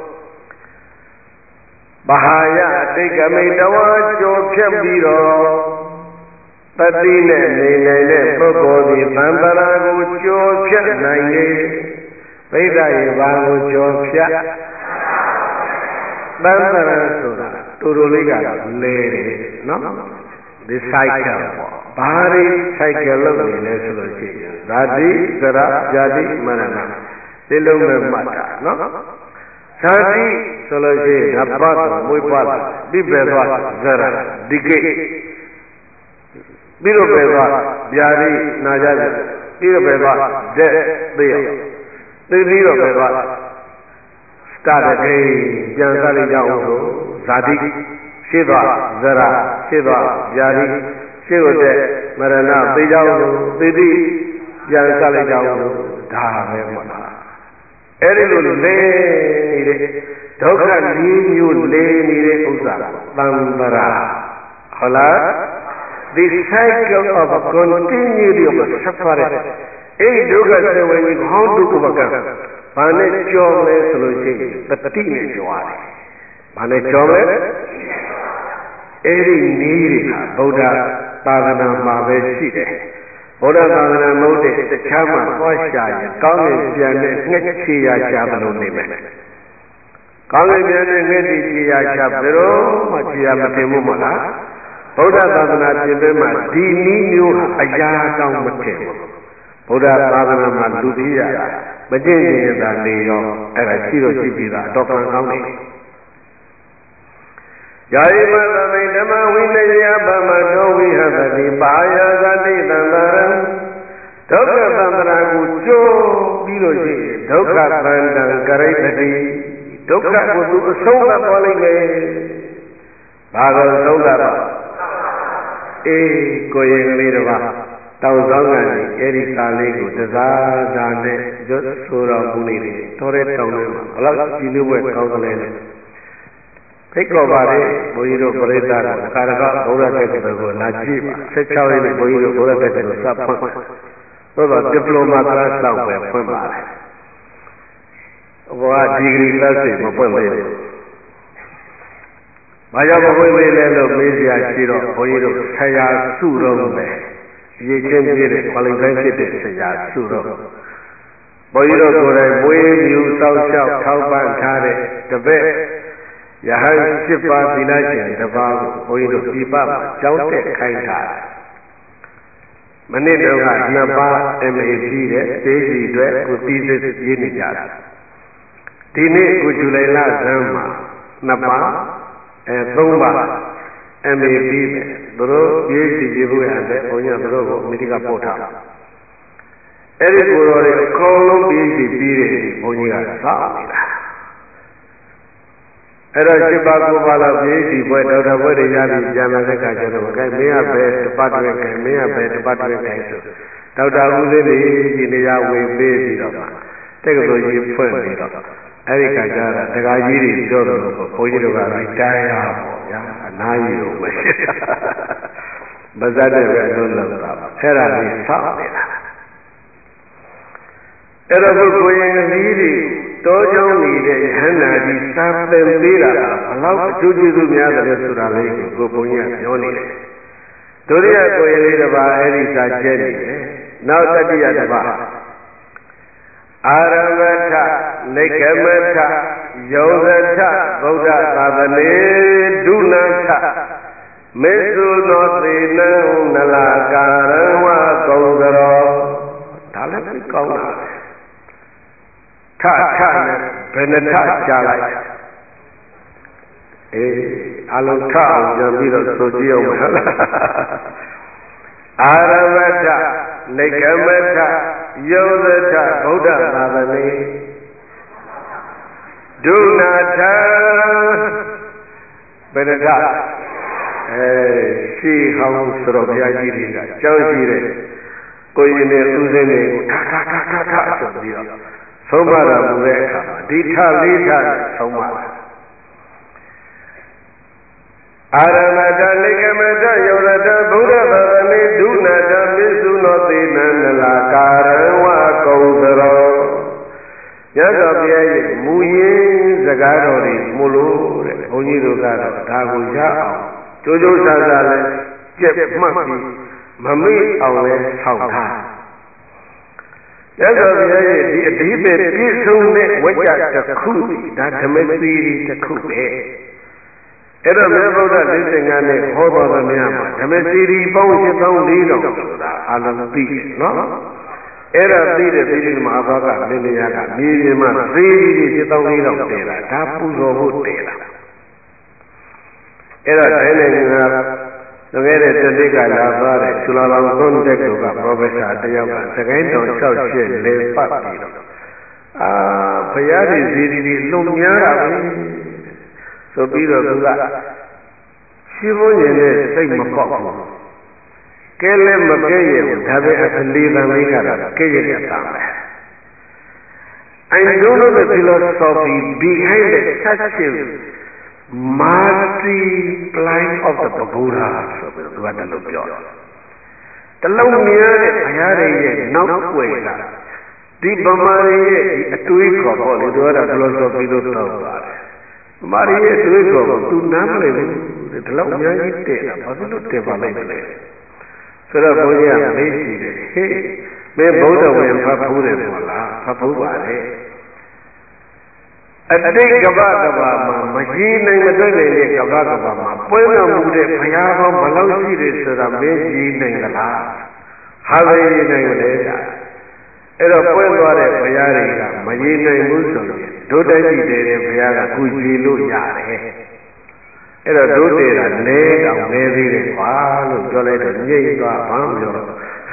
မဟာယအတိတ်ကမိတဝါကျော်ဖြတ်ပြီးတော့တတိနဲ့နေနိုင်တဲ့ပုဂ္ဂိုလ်ဒီသံဃာကိုကျော်ဖြတ်နိုင်လေဗိဓာယေဘာကိုကျော်ဖြတ်သံဃာဆိုတာတူတူလေးကလဲတယ်နော်ဒီ cycle ပေါ့ဘာတွေ cycle လုပ်နေလဲဆိုလို့ရှိရင်ဇာတိသရဇာတိမရဏဒီလုံးနဲ့မှတ်တာနော်ဇာတိဆိုလို့ရှိရင်ဓပ္ပတ်မွေးပွားပြိပေသွားဇရဒီကိပြီးတော့ပဲသွားဗျာတိနာကြတယ်ပြီးတော့ပဲသွားတဲ့သိရသိပြီးတော့ပဲသွားစတာတေပြန်စားလိုက်ကြအောင်ဆိုဇာတိရှိသွားဇရရှိသွားဗျာတိရှိကိုတဲ့မရဏသိကြအောင်ဆိုသိတိပြန်စားလိုက်ကြအောင်ဆိုဒါပဲပေါ့လားအဲ့ဒီလိုလဲနေတဲ့ဒုက္ခလေးမျိုးလဲနေတဲ့ဥစ္စာသံဃာဟုတ်လားThe cycle of continuity of suffering Any Duga when you how to overcome. Pane Chome solution, the Tini Joy. Pane Chome, any need Buddha Padana Mave Buddha Padana Mode, the Chama, Washa, Kong and Nexia Chabalo Nime. Kong and Nexia Chabero, Machia Matemumala, Buddha Padana Jibema, Dini knew a yard Matemo. Buddha Padana Maludia. Majin da Leo, and I see the Jibida, Dr. County. Yaima Dama, we lay Abama, no, we have a Nibaya, Zani, Dandaran, Dr. Dandara, Joe, Biloji, Dr. Bandan, Karate, Dr. would do a solar calling Baga Sola, Koyen Lirava. Thousand Erika Lego, the Zane, just Sura Buniri, Torre Town, Alas, you knew where Council. Take over Boiro Boreta, Karaga, Borateco, Najiba, Secha in Boiro Borateco, Sapa, so diploma class down where Puma. What degree classes, Mopon. Mayama Lelo, Mesia, Shiro, Boiro, Saya, Suro. Ye came here, qualified it, Suro. Boiro Gore, Boy, you South South, Tauban, Tare, the bed. Yahan Shipa, Village, the Bar, Boiro, Pipa, Jounted, Kaita. Manila, Naba, MAG, Daisy, Dress, with pieces, Unijas. Tine, Gujula, Zama, Naba, and Thumba. MAB, Bro, PhD, and Oya Bro, Medica Pota. Eric Guru, Column PhD, Oya Samina. Era Chibago, PhD, but out of what they have Jamaica, may have best department, may have best department. Tauta Uzeli, in the Yahweh, baby. Take a look, friend. Erika Jara, the Gajiri, Joro, Oya, retire. Nayu, but that is no love. Hera is solid. Erabu going leading, Dojo needed Hannah, the Sappin Lira, allow Juju Miada Surale, Goponia, Yoni. Doria going about Erika Jenny, now that he had a Aramata, Nekamata, Yodata, Boda, Babane, Dunata, Mesu Notina, Nalakarawa, Gongaro, Talapi Kona, Tata, Beneta, Jalai, Alonka, Jamiro, Sojio, Aramata, Nekamata, Yodata, Buddha, Babane, Dunata, Beneta, she house of Yagiri, Jojire, Koyine, Uzene, Tata, Somara, Mureka, Dita, Lita, Somara. Aramata, Nekamata, Yodata, Buddha, Babane, Dunata, Mizunotina, Lakarawa, Gongaro. Yadabia, Muyin, Zagarori, Mulu, Oniruga, Daguja, Jojo Sazale, Jep Mami, Mami, Awe, Sauta. Yadabia, the Dibet, Pisune, Waja, the Kubi, that Temesiri, the Kubi. Era member that living on a horror of Yama, Temesiri, Bones, Lido, Alan Beat, no? Era leader feeling Mavaga, Liliaga, Miriam, 3 Lido, Tapus or Hootera. Era telling the very Liga Lavare, Sulalam Contact, Professor Tayaga, second on South Shell, Le Papiro. Ah, Payari, Ziri, Lumiara. So be the Shivo in the same Mako. Kele Makay, have a leave and make a I don't know the philosophy behind such a multiplying of the Buddha. So what I look at. တလုံးများတဲ့ဘုရားတွေရဲ့နောက်ွယ်ကဒီဗမာတွေရဲ့ဒီအတွေးခေါ်ပေါ့လေတို့ကတော့ဘယ်လိုဆိုပြီးတော့တောက်ပါတယ်ဗမာတွေရဲ့အတွေးခေါ်ကိုသူနားမလည်ဘူးဒီလောက်အများကြီးတဲ့တာဘာဖြစ်လို့တဲ့ပါလိုက်မလဲဆိုတော့ဘုန်းကြီးကမေးကြည့်တယ်ဟေးမင်းဗုဒ္ဓဝင်ဖတ်ဖို့တယ်မဟုတ်လားဖတ်ဖို့ပါလေအတိတ်ကပ္ပကပ္ပမှာမကြီးနိုင်မတွေ့နိုင်တဲ့ကပ္ပကပ္ပမှာပွဲတော်မူတဲ့ဘုရားပေါင်းဘယ်လောက်ရှိတယ်ဆိုတာမင်းကြီးနိုင်သလားဟာပဲနိုင်မလဲအဲ့တော့ပွဲသွားတဲ့ဘုရားတွေကမကြီးနိုင်ဘူးဆိုရင်ဒုတိုက်ကြည့်တဲ့ဘုရားကကုကြည်လို့ရတယ်အဲ့တော့ဒုတေတာနဲတောင်နဲသေးတယ်ကွာလို့ပြောလိုက်တော့ညိတ်သွားဘာမှမပြောတော့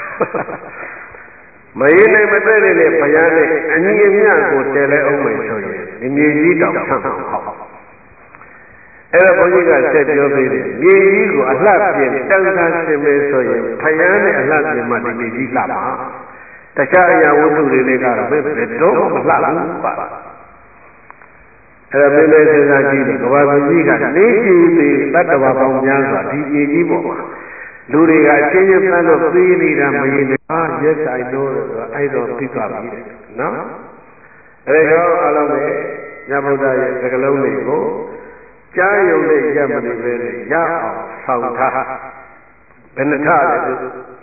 မရင်းနိုင်မသိတဲ့ဘုရားနဲ့အညီအမျှကိုတည်လဲအောင်မယ်ဆိုရင်ဒီမြေကြီးတောင်ဆန့်မှာဟောအဲ့တော့ဘုန်းကြီးကဆက်ပြောပေးတယ်မြေကြီးကိုအလှပြင်တန်ခါဆင်မယ်ဆိုရင်ဘုရားနဲ့အလှပြင်မှဒီမြေကြီးလှပါတခြားအရာဝတ္ထုတွေကတော့ဘယ်တော့မှမလှဘူးပါအဲ့ဒါမင်းလည်းစဉ်းစားကြည့်တယ်ကဘာမြေကြီးကနေကြည့်ပြီးတတ္တဝါပေါင်းများစွာဒီမြေကြီးပေါ်မှာလူတွေကအချင်းချင်းဖမ်းလို့သေးနေတာမရင်ရက်ဆိုင်တော့အဲ့တော့ပြီးသွားပြီနော်အဲ့ဒါကြောင့်အလုံးနဲ့ညဗုဒ္ဓရဲ့သကလုံးတွေကိုကြားယုံနဲ့ရပ်မနေပဲနဲ့ရအောင်ဆောင်ထားဘယ်နှထလဲသူ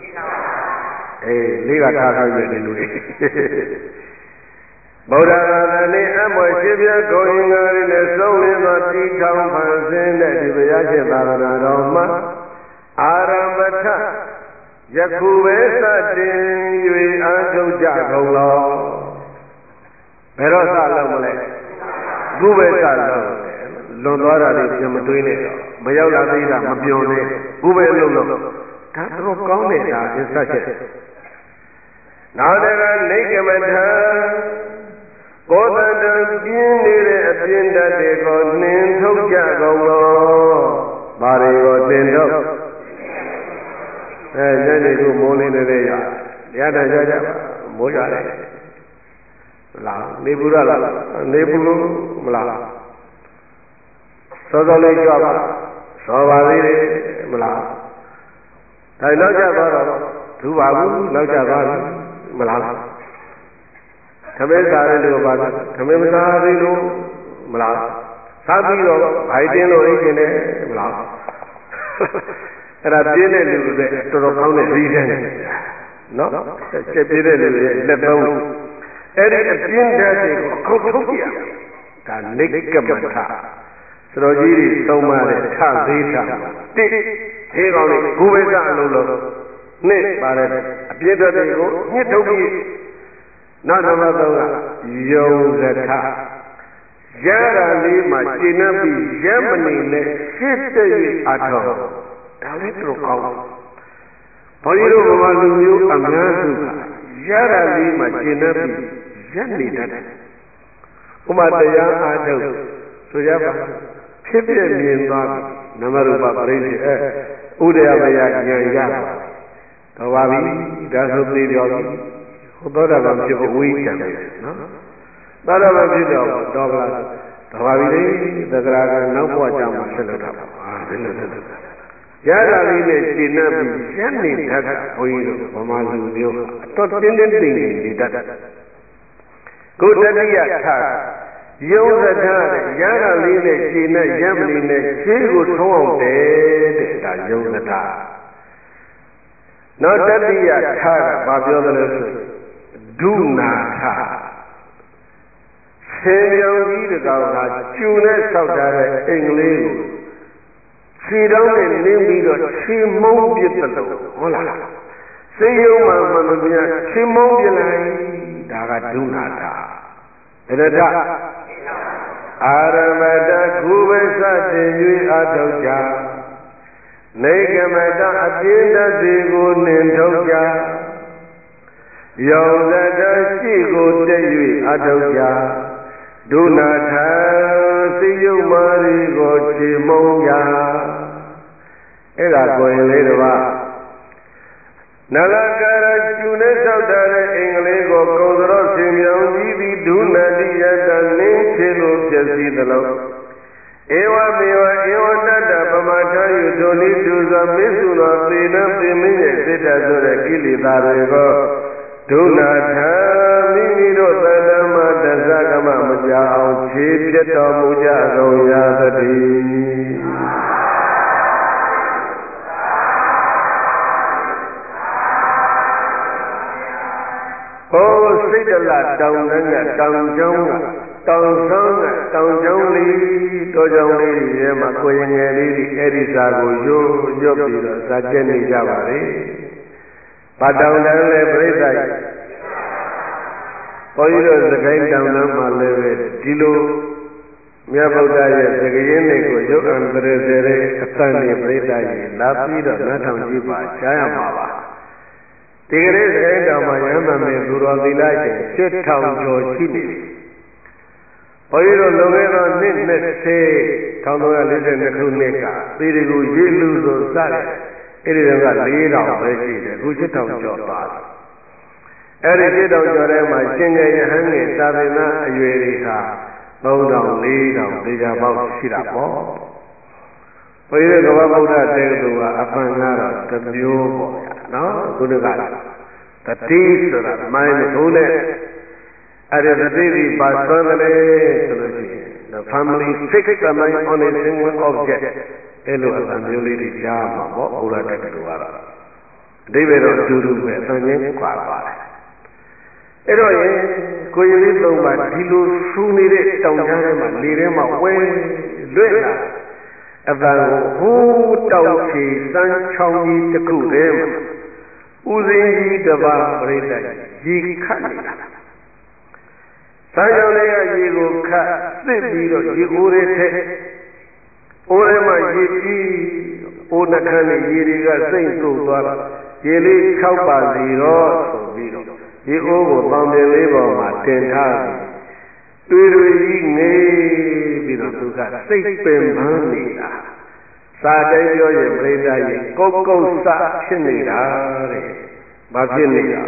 လေးကထားထားရတဲ့လူတွေဗုဒ္ဓဘာသာနဲ့အမွယ်ရှိပြကိုရင်္ဂါတွေနဲ့သုံးလင်းသောတီထောင်ဖန်ဆင်းတဲ့ဒီဘုရားရှင်သာသနာတော်မှာအာရမထယခုပဲစတင်၍အားထုတ်ကြကုန်လောဘယ်တော့စလုံးမလဲခုပဲစလုံးလွန်သွားတာတွေပြန်မတွေးနဲ့တော့မရောက်လာသေးတာမပြောနဲ့ခုပဲလုံးလို့ဒါတော့ကောင်းနေတာအစချက်နောက်တကနေကမထကိုယ်တန်ပြင်းနေတဲ့အပြင်းတတ်တွေကိုနှင်ထုတ်ကြကုန်လောဘာတွေကိုနှင်ထုတ်ညနေကမိုးလင်းနေတဲ့ရတရားတန်ကြကြမိုးရတယ်လားနေဘူးလားနေဘူးလို့မလားစောစောလေးကြွပါစောပါသေးတယ်မလားဒါနောက်ကြသွားတော့ဒူပါဘူးနောက်ကြသွားပြီမလားသမင်းစားတဲ့လူကပါသမင်းမစားသေးလို့မလားစားပြီးတော့ဘိုက်တင်းလို့အိတ်ကျင်တယ်မလားအဲ့ဒါပြင်းတဲ့လူတွေတော်တော်ကောင်းတဲ့ရီးတဲ့နော်ချက်ပြင်းတဲ့လူတွေလက်သုံးအဲ့ဒီအပြင်းတဲ့တွေကိုအခုထုတ်ပြဒါနိကမထစတော်ကြီးတွေသုံးပါတဲ့ထသေးတာတိဒီကောင်းလေးဂုဝိသအလုံးလုံးနှစ်ပါတဲ့အပြင်းတဲ့တွေကိုညှစ်ထုတ်ပြီးနောက်နံပါတ်3ကယုံဇထရတာလေးမှာရှင်းနှပ်ပြီးရပ်မနေနဲ့ရှစ်တဲ့အထောက်ဒါလည်းတော်ကောင်းဘုန်းကြီးတို့ဗမာလူမျိုးအများစုကရတာလေးမှာရှင်းနှပ်ပြီးရပ်နေတတ်တယ်ဥပမာတရားအားထုတ်ဆိုကြပါဖြစ်ပြမြင်သွားနမရူပပရိသေဥဒယမယဉာဏ်ရတော့ပါပြီဒါဆိုသိပြောပြီသောတာပန်ဖြစ်ဖို့ဝိကြံတယ်နော်သောတာပန်ဖြစ်တော့တော်ပါလားတော်ပါပြီလေသက္ကရာကနောက်ဘဝကျမှဆက်လုပ်တာပါဘယ်လိုဆက်လုပ်တာရတာလေးနဲ့ရှင်းနှပ်ပြီးရှင်းနေတတ်တာဘုန်းကြီးတို့ဗမာလူမျိုးအတော်တင်းတင်းသိနေနေတတ်တယ်ကိုတတိယထယုံစကားတဲ့ရတာလေးနဲ့ရှင်းနဲ့ရပ်မနေနဲ့ရှင်းကိုထုံးအောင်တယ်တဲ့ဒါယုံစကားနောက်တတိယထကဘာပြောသလဲဆိုဒုနာထဆင်းရုံကြီးတကောင်ကကျူနဲ့ဆောက်ထားတဲ့အင်္ဂလိပ်ကိုခြေတောင်းနဲ့နင်းပြီးတော့ခြေမုံပြစ်တယ်လို့ဟုတ်လားစေယုံမှမမမြခြေမုံပြလိုက်ဒါကဒုနာထဘယ်တအာရမတခုပဲစတင်၍အထောက်ကြနေကမတအပြင်းတတ်တွေကိုနှင်ထုတ်ကြယောဇတရှိကိုတက်၍အထောက်ကြဒုနာထစိယုံမာရီကိုခြေမုံကြအဲ့ဒါကိုရင်လေးတော့နလကာရကျူနဲ့ဆောက်ထားတဲ့အင်္ဂလိပ်ကိုကုံစရောဆင်မြောင်ကြီးသည်ဒုနာတိယတနင်းခြေလိုပြည့်စည်သလိုဧဝမေဝဧဝတတ္တပမာထားယူဒုနိဒုဇောမိစုသောသေနသေမင်းရဲ့စိတ်ဓာတ်ဆိုတဲ့ကိလေသာတွေကိုဒုနာထာမိမိတို့တဏ္ဍမတသကမမကြအောင်ခြေပြတ်တော်မူကြကုန်ရာသတည်းဟောစိတ်တလတောင်တန်းကတောင်ကျောင်းကတောင်ဆောင်ကတောင်ကျောင်းလေးတောကျောင်းလေးတွေထဲမှာကိုယ်ငယ်လေးတွေအဲ့ဒီစာကိုရွတ်ပြီးတော့စာကျက်နေကြပါလေ။ဘာတောင်တန်းလဲပြိဿကြီးဘုန်းကြီးတို့စကိုင်းတောင်တန်းမှာလည်းပဲဒီလိုမြတ်ဗုဒ္ဓရဲ့စကားရင်းတွေကိုရုပ်အံတရေစေတဲ့အတန်တွေပြိဿကြီးလာပြီးတော့နားထောင်ကြည့်ပါကြားရမှာပါ။ဒီကနေ့စကိုင်းတောင်မှာရဟန်းမေသူတော်သီလရှင်8000ကျော်ရှိနေတယ်ဘုန်းကြီးတို့လွန်ခဲ့သောနှစ်20 1342ခုနှစ်ကသီရိကိုရေလူဆိုစတဲ့အဲ့ဒီတော့က4000ပဲရှိတယ်အခု8000ကျော်သွားတယ်အဲ့ဒီ8000ကျော်ထဲမှာရှင်ငယ်ရဟန်းငယ်သာသနာအရွယ်တွေဟာ3000 4000တေချာပေါက်ရှိတာပေါ့ဘုန်းကြီးတို့ကမ္ဘာဗုဒ္ဓတေကသူကအပန်ကတော့တစ်မျိုးပေါ့ဗျာနော်ခုနကတတိဆိုတာမိုင်းဘုံနဲ့အဲ့ဒီတတိဒီပါသွမ်းတယ်ဆိုလို့ရှိရင် the family fix the mind on a single object အဲ့လိုအတန်မျိုးလေးတွေကြားမှာပေါ့ဘုရားတက်တူကတော့အဓိပ္ပာယ်တော့အတူတူပဲအတန်ချင်းခွာပါတယ်အဲ့တော့ရင်ကိုယ်ရည်သုံးပါဒီလိုဆူနေတဲ့တောင်ကြားထဲမှာလေထဲမှာဝဲလွတ်လာအတန်ကိုဟိုးတောင်ချီစမ်းချောင်းကြီးတစ်ခုတည်းမှာဦးစင်းကြီးတစ်ပါးပြိတ္တရေခတ်နေတာဆန်းကြောင်လေးကရေကိုခတ်စစ်ပြီးတော့ရေအိုးတွေထက်အိုးထဲမှာရေကြီးအိုးနှခမ်းနဲ့ရေတွေကစိမ့်ဆိုးသွားတော့ရေလေး6ပါစီတော့ဆိုပြီးတော့ရေအိုးကိုတောင်ပြင်လေးပေါ်မှာတင်ထားပြီးတွေကြီးငေးပြီးတော့သူကစိတ်ပင်ပန်းနေတာစာတိုင်းပြောရင်ပြိဿကြီးကုတ်ကုတ်စဖြစ်နေတာတဲ့ဘာဖြစ်နေတာ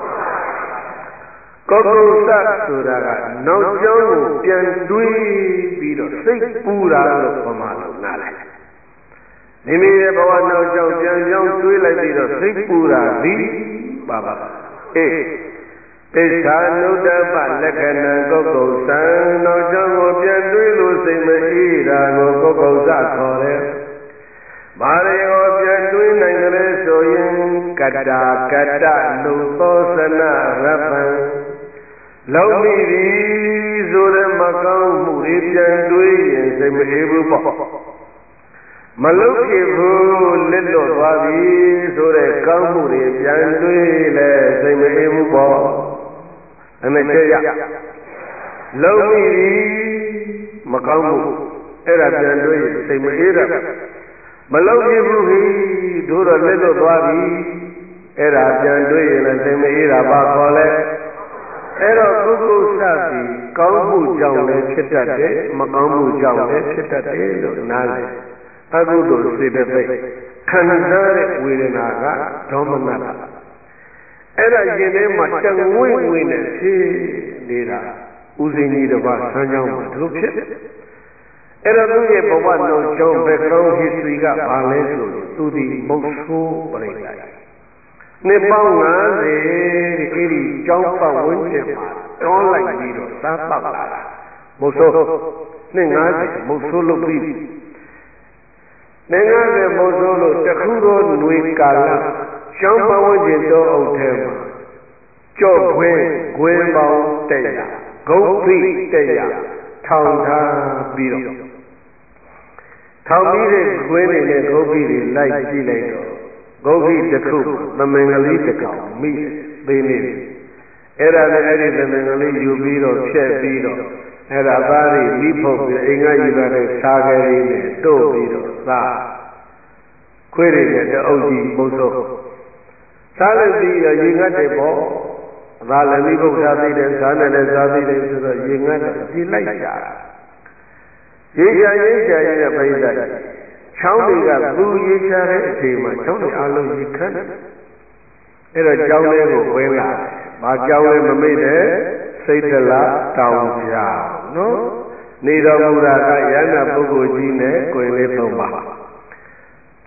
ကောကုသဆိုတာကနောက်ကျောင်းကိုပြန်တွေးပြီးတော့စိတ်ပူတာလို့ပမာလို့နားလိုက်မိမိရဲ့ဘဝနောက်ကျောင်းပြန်ပြောင်းတွေးလိုက်ပြီးတော့စိတ်ပူတာဒီပါပါအေးပိဿာနုတ္တပလက္ခဏံကောကုသံနောက်ကျောင်းကိုပြန်တွေးလို့စိတ်မအေးတာကိုကောကုသခေါ်တယ်မာရေကိုပြန်တွေးနိုင်တယ်ဆိုရင်ကတ္တာကတ္တလူသောစနရပ္ပံလုံးမိပြီဆိုတဲ့မကောင်းမှုတွေပြန်တွေးရင်စိတ်မအေးဘူးပေါ့မလုဖြစ်ဘူးလက်လွတ်သွားပြီဆိုတဲ့ကောင်းမှုတွေပြန်တွေးလဲစိတ်မအေးဘူးပေါ့အဲ့မဲ့ချက်ရလုံးမိပြီမကောင်းမှုအဲ့ဒါပြန်တွေးရင်စိတ်မအေးတာမလုဖြစ်ဘူးဟိတို့တော့လက်လွတ်သွားပြီအဲ့ဒါပြန်တွေးရင်လည်းစိတ်မအေးတာပါခေါ်လဲအဲ့တော့ပုဂ္ဂိုလ်စသည်ကောင်းမှုကြောင့်လည်းဖြစ်တတ်တယ်မကောင်းမှုကြောင့်လည်းဖြစ်တတ်တယ်လို့နားလည်အကုသိုလ်စေတသိက်ခံစားတဲ့ဝေဒနာကဒေါမနတာအဲ့ဒါရင်ထဲမှာတငွေ့ငွေ့နဲ့ဖြစ်နေတာဥစဉ်ကြီးတစ်ပါးဆန်းကြောင်းမှာတို့ဖြစ်အဲ့တော့သူ့ရဲ့ဘဝနောက်ကျောင်း background history ကဘာလဲဆိုသူဒီမုတ်ဆိုးပြိတ္တာနှစ်ပေါင်း50ဒီအဲ့ဒီကျောင်းပတ်ဝန်းကျင်မှာတွန်းလိုက်ပြီးတော့စားပေါက်လာတာမုတ်ဆိုးနှစ်50မုတ်ဆိုးလုပ်ပြီးနှစ်50မုတ်ဆိုးလို့တခုတော့ຫນွေကာလကျောင်းပတ်ဝန်းကျင်တော့အုပ်ထဲမှာကြော့ခွင်းဂွင်းပေါင်းတက်ရဂုံဖိတက်ရထောင်ထားပြီးတော့ထောင်ပြီးတဲ့ဂွင်းတွေနဲ့ဂုံဖိတွေလိုက်ကြည့်လိုက်တော့ဂုတ်ခိတစ်ခုသမင်္ဂလေးတစ်ကောင်မိသေးနေတယ်အဲ့ဒါနဲ့အဲ့ဒီသမင်္ဂလေးယူပြီးတော့ဖြက်ပြီးတော့အဲ့ဒါသားတွေမိဖုတ်ပြီးအိမ်ကယူလာတဲ့စားကလေးနဲ့တို့ပြီးတော့သားခွေးတွေနဲ့တအုပ်ကြီးမုတ်ဆိုးစားလို့ပြီးတော့ရေငတ်တယ်ပေါ့ဒါလည်းမိဖုတ်စားသိတယ်စားနဲ့လည်းစားသိတယ်ဆိုတော့ရေငတ်တော့ကြည်လိုက်ကြတာရေချာရဲ့ပြိဿချောင်းတွေကသူရေချတဲ့အချိန်မှာချောင်းတွေအလုံးရေခတ်အဲ့တော့ကျောင်းလေးကိုဝင်လာ။ဘာကျောင်းလဲမမေ့နဲ့စိတ်တလားတောင်ကြာနော်။နေတော်မူတာကယန္တာပုဂ္ဂိုလ်ကြီးနဲ့ကိုယ်လေးသုံးပါ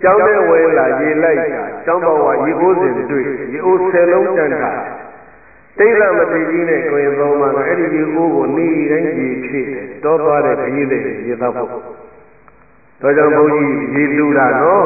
ကျောင်းထဲဝင်လာရေလိုက်တာကျောင်းပေါ်ကရေအိုးစင်တွေ့ရေအိုး10 လုံးတန်းတာတိတ်လာမတိကြီးနဲ့ကိုရင်သုံးပါတော့အဲ့ဒီရေအိုးကိုနေတိုင်းရေဖြည့်တယ်တောသွားတဲ့ခရီးတွေရေတော့ဖို့တော့ကြောင့်ဘုန်းကြီးရေလူတာနော်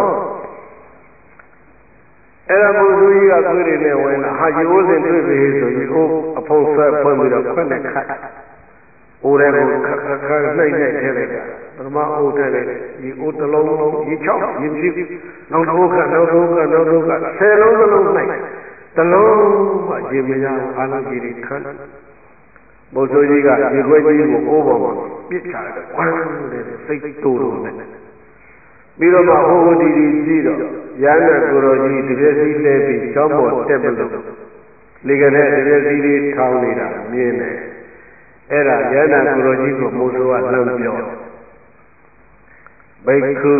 အဲ့ဒါဘုသူကြီးကခွေးတွေနဲ့ဝင်လာဟာရေအိုးစင်တွေ့ပြီဆိုရေအိုးအဖုံဆွဲဖွင့်ပြီးတော့ခွက်နဲ့ခတ်အိုးတွေကိုခက်နှိမ့်နဲ့ထဲလိုက်တာပထမအိုးထဲလိုက်ရေအိုးတစ်လုံးလုံးရေချောက်ရေပြည့်နောက်တစ်ခါနောက်တစ်ခါ10 လုံးနှိုက်တလုံးမှရေမရဘူးအားလုံးကြီးတွေခန့်ဘုဆိုကြီးကရေခွဲကြီးကိုအိုးပေါ်မှာပြစ်ချတယ်ဝမ်းတဲ့စိတ်တိုးလို့နဲ့ပြီးတော့မှဟိုဒီဒီကြည့်တော့ရဟန္တာကိုရောကြီးတပြည့်စည်းလဲပြီးကျောင်းပေါ်တက်မလို့လေကတဲ့တပြည့်စည်းလေးထောင်းနေတာမြင်တယ်အဲ့ဒါရဟန္တာကိုရောကြီးကိုမိုးဆိုးကလမ်းပြောဘိက္ခု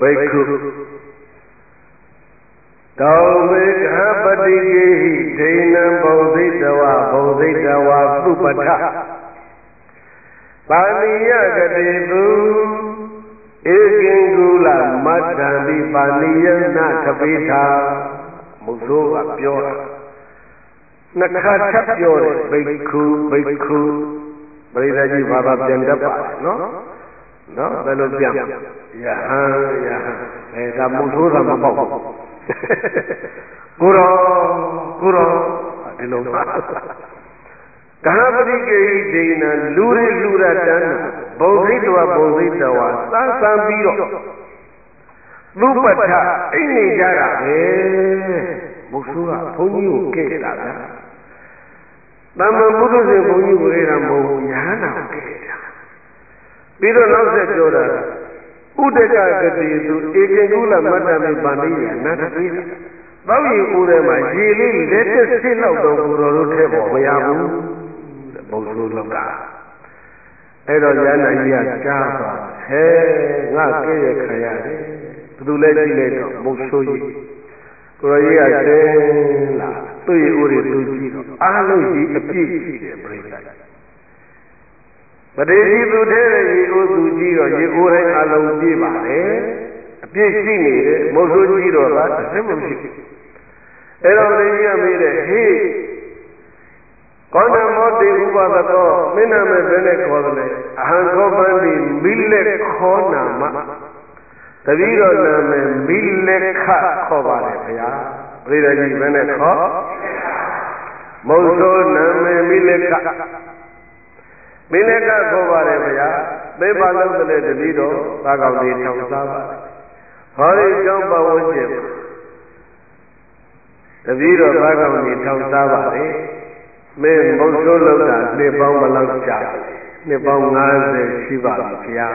တောဝေခပတိကေဟိဒိဏံဘုံသိတဝသုပဋ္ဌပါဏိယကတိသူဧကင်ကုလမတ္တံပိပါဏိယနာသပိထာမုဆိုးကပြောတာနှစ်ခါထပ်ပြောတယ်ဘိက္ခုပရိသတ်ကြီးဘာသာပြန်တတ်ပါနော်ဘယ်လိုပြန်ယဟန်ဒါမုဆိုးတာမပေါ့ဘူးကိုရောဒီလိုပါကဟပတိကေဟိဒိဏံလူရတန်းဘုံသိတဝသံပြီးတော့သုပဋ္ဌအိနေကြတာပဲမုဆိုးကဘုန်းကြီးကိုကဲ့တာဗျာသမ္မာပုထုဇဉ်ဘုန်းကြီးကိုကဲ့တာမဟုတ်ဘူးယဟန္တာကိုကဲ့တာပြီးတော့နောက်ဆက်ပြောတာဥဒကကတိသူဧကင်ကုလမတ္တမိပါဏိယနာတပိတာသောက်ရည်ဦးထဲမှာရေလေးလက်တက်ဆစ်လောက်တော့ကိုတော်တို့ထဲပေါ်မရဘူးတဲ့ဘုံဆိုးလောက်ကအဲ့တော့ရဟန္တာကြီးကကြားသွားဟဲငါကဲ့ရခံရတယ်ဘသူလဲကြည့်လိုက်တော့ဘုံဆိုးကြီးကိုတော်ကြီးကဆင်းလာသူ့ရေဦးတွေသူကြည့်တော့အားလုံးကြီးအပြည့်ရှိတယ်ပြိဿပတိတိသူထဲတဲ့ရေအိုးသူကြည့်တော့ရေအိုးတိုင်းအလုံးပြည့်ပါတယ်အပြည့်ရှိနေတယ်မုတ်ဆိုးကြည့်တော့ကတစ်စက်မရှိဘူးအဲ့တော့ပတိတိကမေးတယ်ဟေးကောဏမောတိဥပဒကောမင်းနာမည်ဘယ်နဲ့ခေါ်သလဲအဟံခောပန္တိမိလက်ခောနာမတပည့်တော်နာမည်မိလက်ခခေါ်ပါတယ်ဗျာပရိသတ်ကြီးဘယ်နဲ့ခေါ်မုတ်ဆိုးနာမည်မိလက်ခမင်းလည်းကခေါ်ပါတယ်ဗျာသိပါလို့လည်းတတိတော်သာကောင်တွေထောင်စားပါတယ်ဟောဒီကျောင်းပဝန်းကျင်တတိတော်သာကောင်တွေထောင်စားပါတယ်မင်းမုတ်ဆိုးလောက်တာနှစ်ပေါင်းဘယ်လောက်ကြာနှစ်ပေါင်း50ရှိပါပြီဗျာ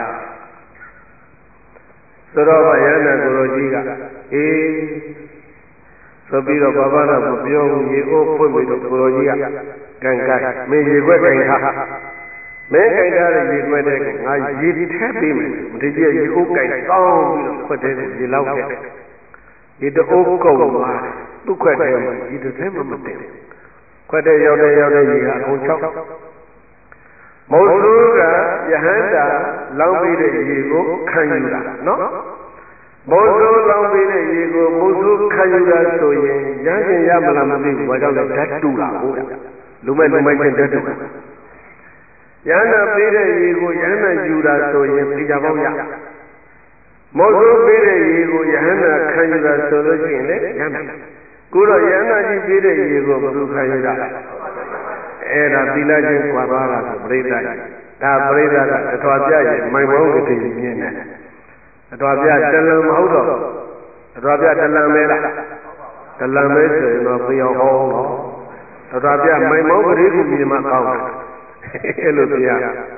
ဆိုတော့ဗျာနာကိုရောကြီးကအေးဆိုပြီးတော့ဘာဘာတော့မပြောဘူးရေအိုးဖွင့်ပြီးတော့ကိုရောကြီးကကန်မင်းရေခွက်ကန်ထားမင်းကြိုက်ထားတဲ့ရေခွက်တဲ့ကငါရေထည့်ပေးမယ်မတကြီးရေအိုးကြိုက်ကောင်းပြီးတော့ခွက်တဲ့ရေလောက်တဲ့ရေတအိုးကုန်သွားသူ့ခွက်တဲ့မှာရေတစ်ထဲမှမတင်ခွက်တဲ့ရောက်တဲ့ရေဟာအကုန်6မုတ်ဆိုးကယဟန္တာလောင်းပြီးတဲ့ရေကိုခံယူတာနော်မုတ်ဆိုးလောင်းပြီးတဲ့ရေကိုမုတ်ဆိုးခံယူတာဆိုရင်ရဟန်းရမလားမသိဘူးဘာကြောင့်လဲဓာတ်တူတာဟုတ်လားလူမဲ့ချင်းဓာတ်တူတာယန္နာပေးတဲ့ရေကိုယန္နာယူတာဆိုရင်သိကြပေါင်းရမောဆိုးပေးတဲ့ရေကိုယန္နာခံယူတာဆိုလို့ရှိရင်လေယန္နာကိုတော့ယန္နာကြီးပေးတဲ့ရေကိုဘယ်သူခံယူတာအဲ့ဒါသီလချင်းကွာသွားတာဆိုပြိဿဒါပြိဿကအထွာပြရဲ့မိုင်မောင်းကတိမြင်တယ်အထွာပြတလံမဟုတ်တော့အထွာပြတလံမဲလားတလံမဲဆိုရင်တော့သိအောင်ဟောတော့အထွာပြမိုင်မောင်းကလေးကိုမြင်မှကောင်းတယ်အဲ့လိုတရား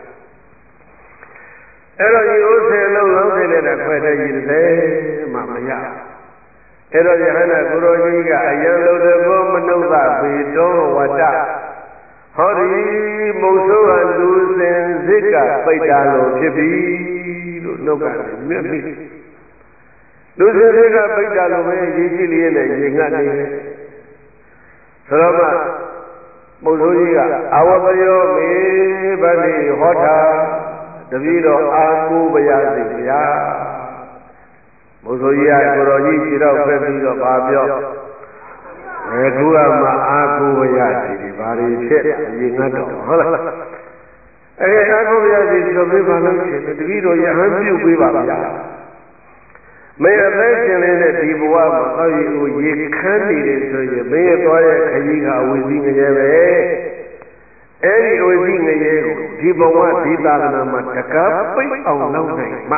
အဲ့တော့ဒီဥစ္စာလုံးလုံးသိတဲ့ခွဲတဲ့ရည်လည်းမှမရအဲ့တော့ယဟန္တာကိုရောကြီးကအယံလုံးတဘောမနုဿပေတောဝတ္တဟောဒီမုတ်ဆိုးကလူစင်စိတ်ကပိတ်တာလို့ဖြစ်ပြီလို့နှုတ်ကမြတ်ပြီလူစင်စိတ်ကပိတ်တာလို့ပဲရေးကြည့်လျက်နဲ့ရေငတ်နေတယ်ဆိုတော့မှမုတ်ဆိုးကြီးကအဝပယောမေဗတိဟောတာတပည့်တော်အာကိုပရစေဗျာဘုဆိုကြီးကကိုတော်ကြီးခြေတော့ဖက်ပြီးတော့ဘာပြောအခုကမှအာကိုရစီဒီဘာတွေဖြစ်ရေငတ်တော့ဟုတ်လားအာကိုရစီဆိုပြီးဘာလို့ဖြစ်တပည့်တော်ရဟန်းပြုတ်ပေးပါဗျာမင်းအသက်ရှင်နေတဲ့ဒီဘဝမှာတော့ရေခမ်းနေတယ်ဆိုရင်မင်းရဲ့သွားတဲ့ခကြီးကအဝိဇ္ဇငရဲပဲအဲ့ဒီအဝိဇ္ဇငရဲကိုဒီဘဝဒီသာသနာမှာတကားပိတ်အောင်လုပ်နိုင်မှ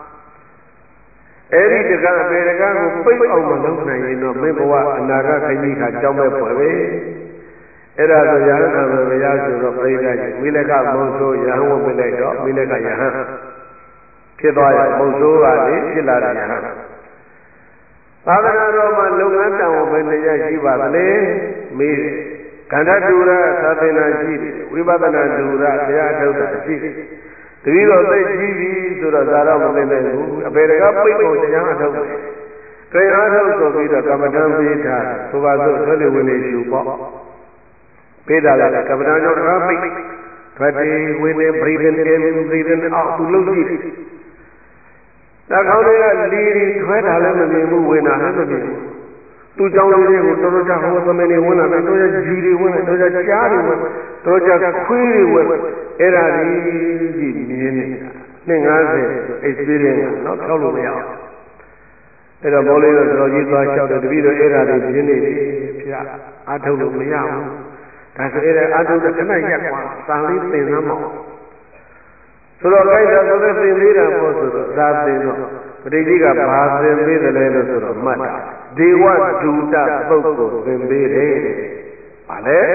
အဲ့ဒီတကားပေတကားကိုပိတ်အောင်မလုပ်နိုင်ရင်တော့မင်းဘဝအနာဂတ်ခကြီးကကြောင်းမဲ့ဖွယ်ပဲအဲ့ဒါဆိုရဟန်းခံပဲရဆိုတော့ပြိဿကြီးမိလကမုံဆိုရဟန်းဝင်ပြလိုက်တော့မိလကရဟန်းဖြစ်သွားရမုံဆိုးကလေဖြစ်လာတဲ့ရဟန်းသာသနာတော်မှာလုပ်ငန်းတန်ဝန်ပဲတရားရှိပါသလဲမေးတယ်ကန္ဓတူရသာသနာရှိတယ်ဝိပဿနာတူရတရားထုတ်တာရှိတယ်တတိတော်သိကြီးပြီဆိုတော့ဇာတော့မသိနိုင်ဘူးအပေတကပိတ်ဖို့တရားအထုတ်တယ်ကြင်အားထုတ်ဆိုပြီးတော့ကမ္မဋ္ဌာန်းပေးထားဆိုပါစို့ဆွေးနွေးဝင်နေရှုပေါ့ပေးတာလည်းကမ္မဋ္ဌာန်းကြောင့်တရားပိတ်ထွက်ပြီးဝင်နေ breathing in breathing out သူလုပ်ကြည့်တယ်ဒါကောင်းတွေကလီရီထွဲတာလည်းမမြင်ဘူးဝင်တာလည်းမမြင်ဘူးသူ့ကြောင့်လေးကိုတော်တော်ကြာဟောသမင်းတွေဝင်လာတယ်တော်ကြာကြီးတွေဝင်တယ်တော်ကြာကြားတွေဝင်တော်ကြာခွေးတွေဝင်အဲ့ဒါကြီးမြင်နေတာ250 experience နော်ဖြောက်လို့မရအောင်အဲ့တော့ဘောလေးတော့တော်ကြီးသွားလျှောက်တယ်တပည့်တော်အဲ့ဒါတွေမြင်နေပြီဖေ။အားထုတ်လို့မရဘူးဒါဆိုအဲ့ဒါအားထုတ်တဲ့ခဏရက်ကွာစာလေးသင်သမ်းမအောင်ဆိုတော့ခိုက်တာဆိုတဲ့သင်သေးတာပေါ့ဆိုတော့သာသင်တော့ပဋိကြီးကဘာသင်ပေးတယ်လဲလို့ဆိုတော့မှတ်တာဒေဝဒုတပုဂ္ဂိုလ်သင်ပေးတယ်။ဘာလဲ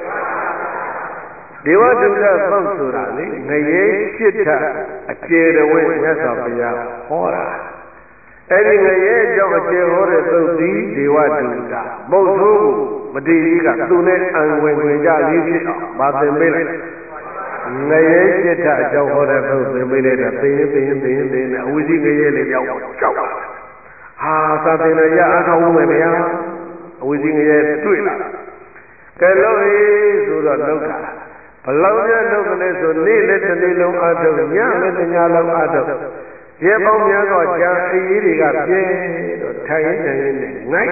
ဒေဝဒုတပုဂ္ဂိုလ်ဆိုတာလေငရေရှိထအကျေတော်ဝင်မြတ်စွာဘုရားဟောတာအဲ့ဒီငရေအကြောင်းအကျေဟောတဲ့သုတ်သည်ဒေဝဒုတပုဂ္ဂိုလ်ကိုမတိကြီးကသူနဲ့အံဝင်ဝင်ကြလေးဖြစ်အောင်ဘာသင်ပေးလဲငရေจิตအကြောင်းဟောတဲ့ဘုရားသင်ပေးလိုက်တာသိရင်နဲ့အဝိဇ္ဇငရေလေးရောက်ကြောက်လာဟာသာသနာရအထောက်အမယ်ဗျာအဝိဇ္ဇငရေတွေ့လာကဲလို့ဆိုတော့လောက်တာဘလောက်ရလောက်ကလေးဆိုနေ့လည်းတစ်နေ့လုံးအထုတ်ညလည်းတစ်ညလုံးအထုတ်ရေပေါင်းများသောကြာအေးတွေကပြင်းတော့ထိုင်နေနေငိုက်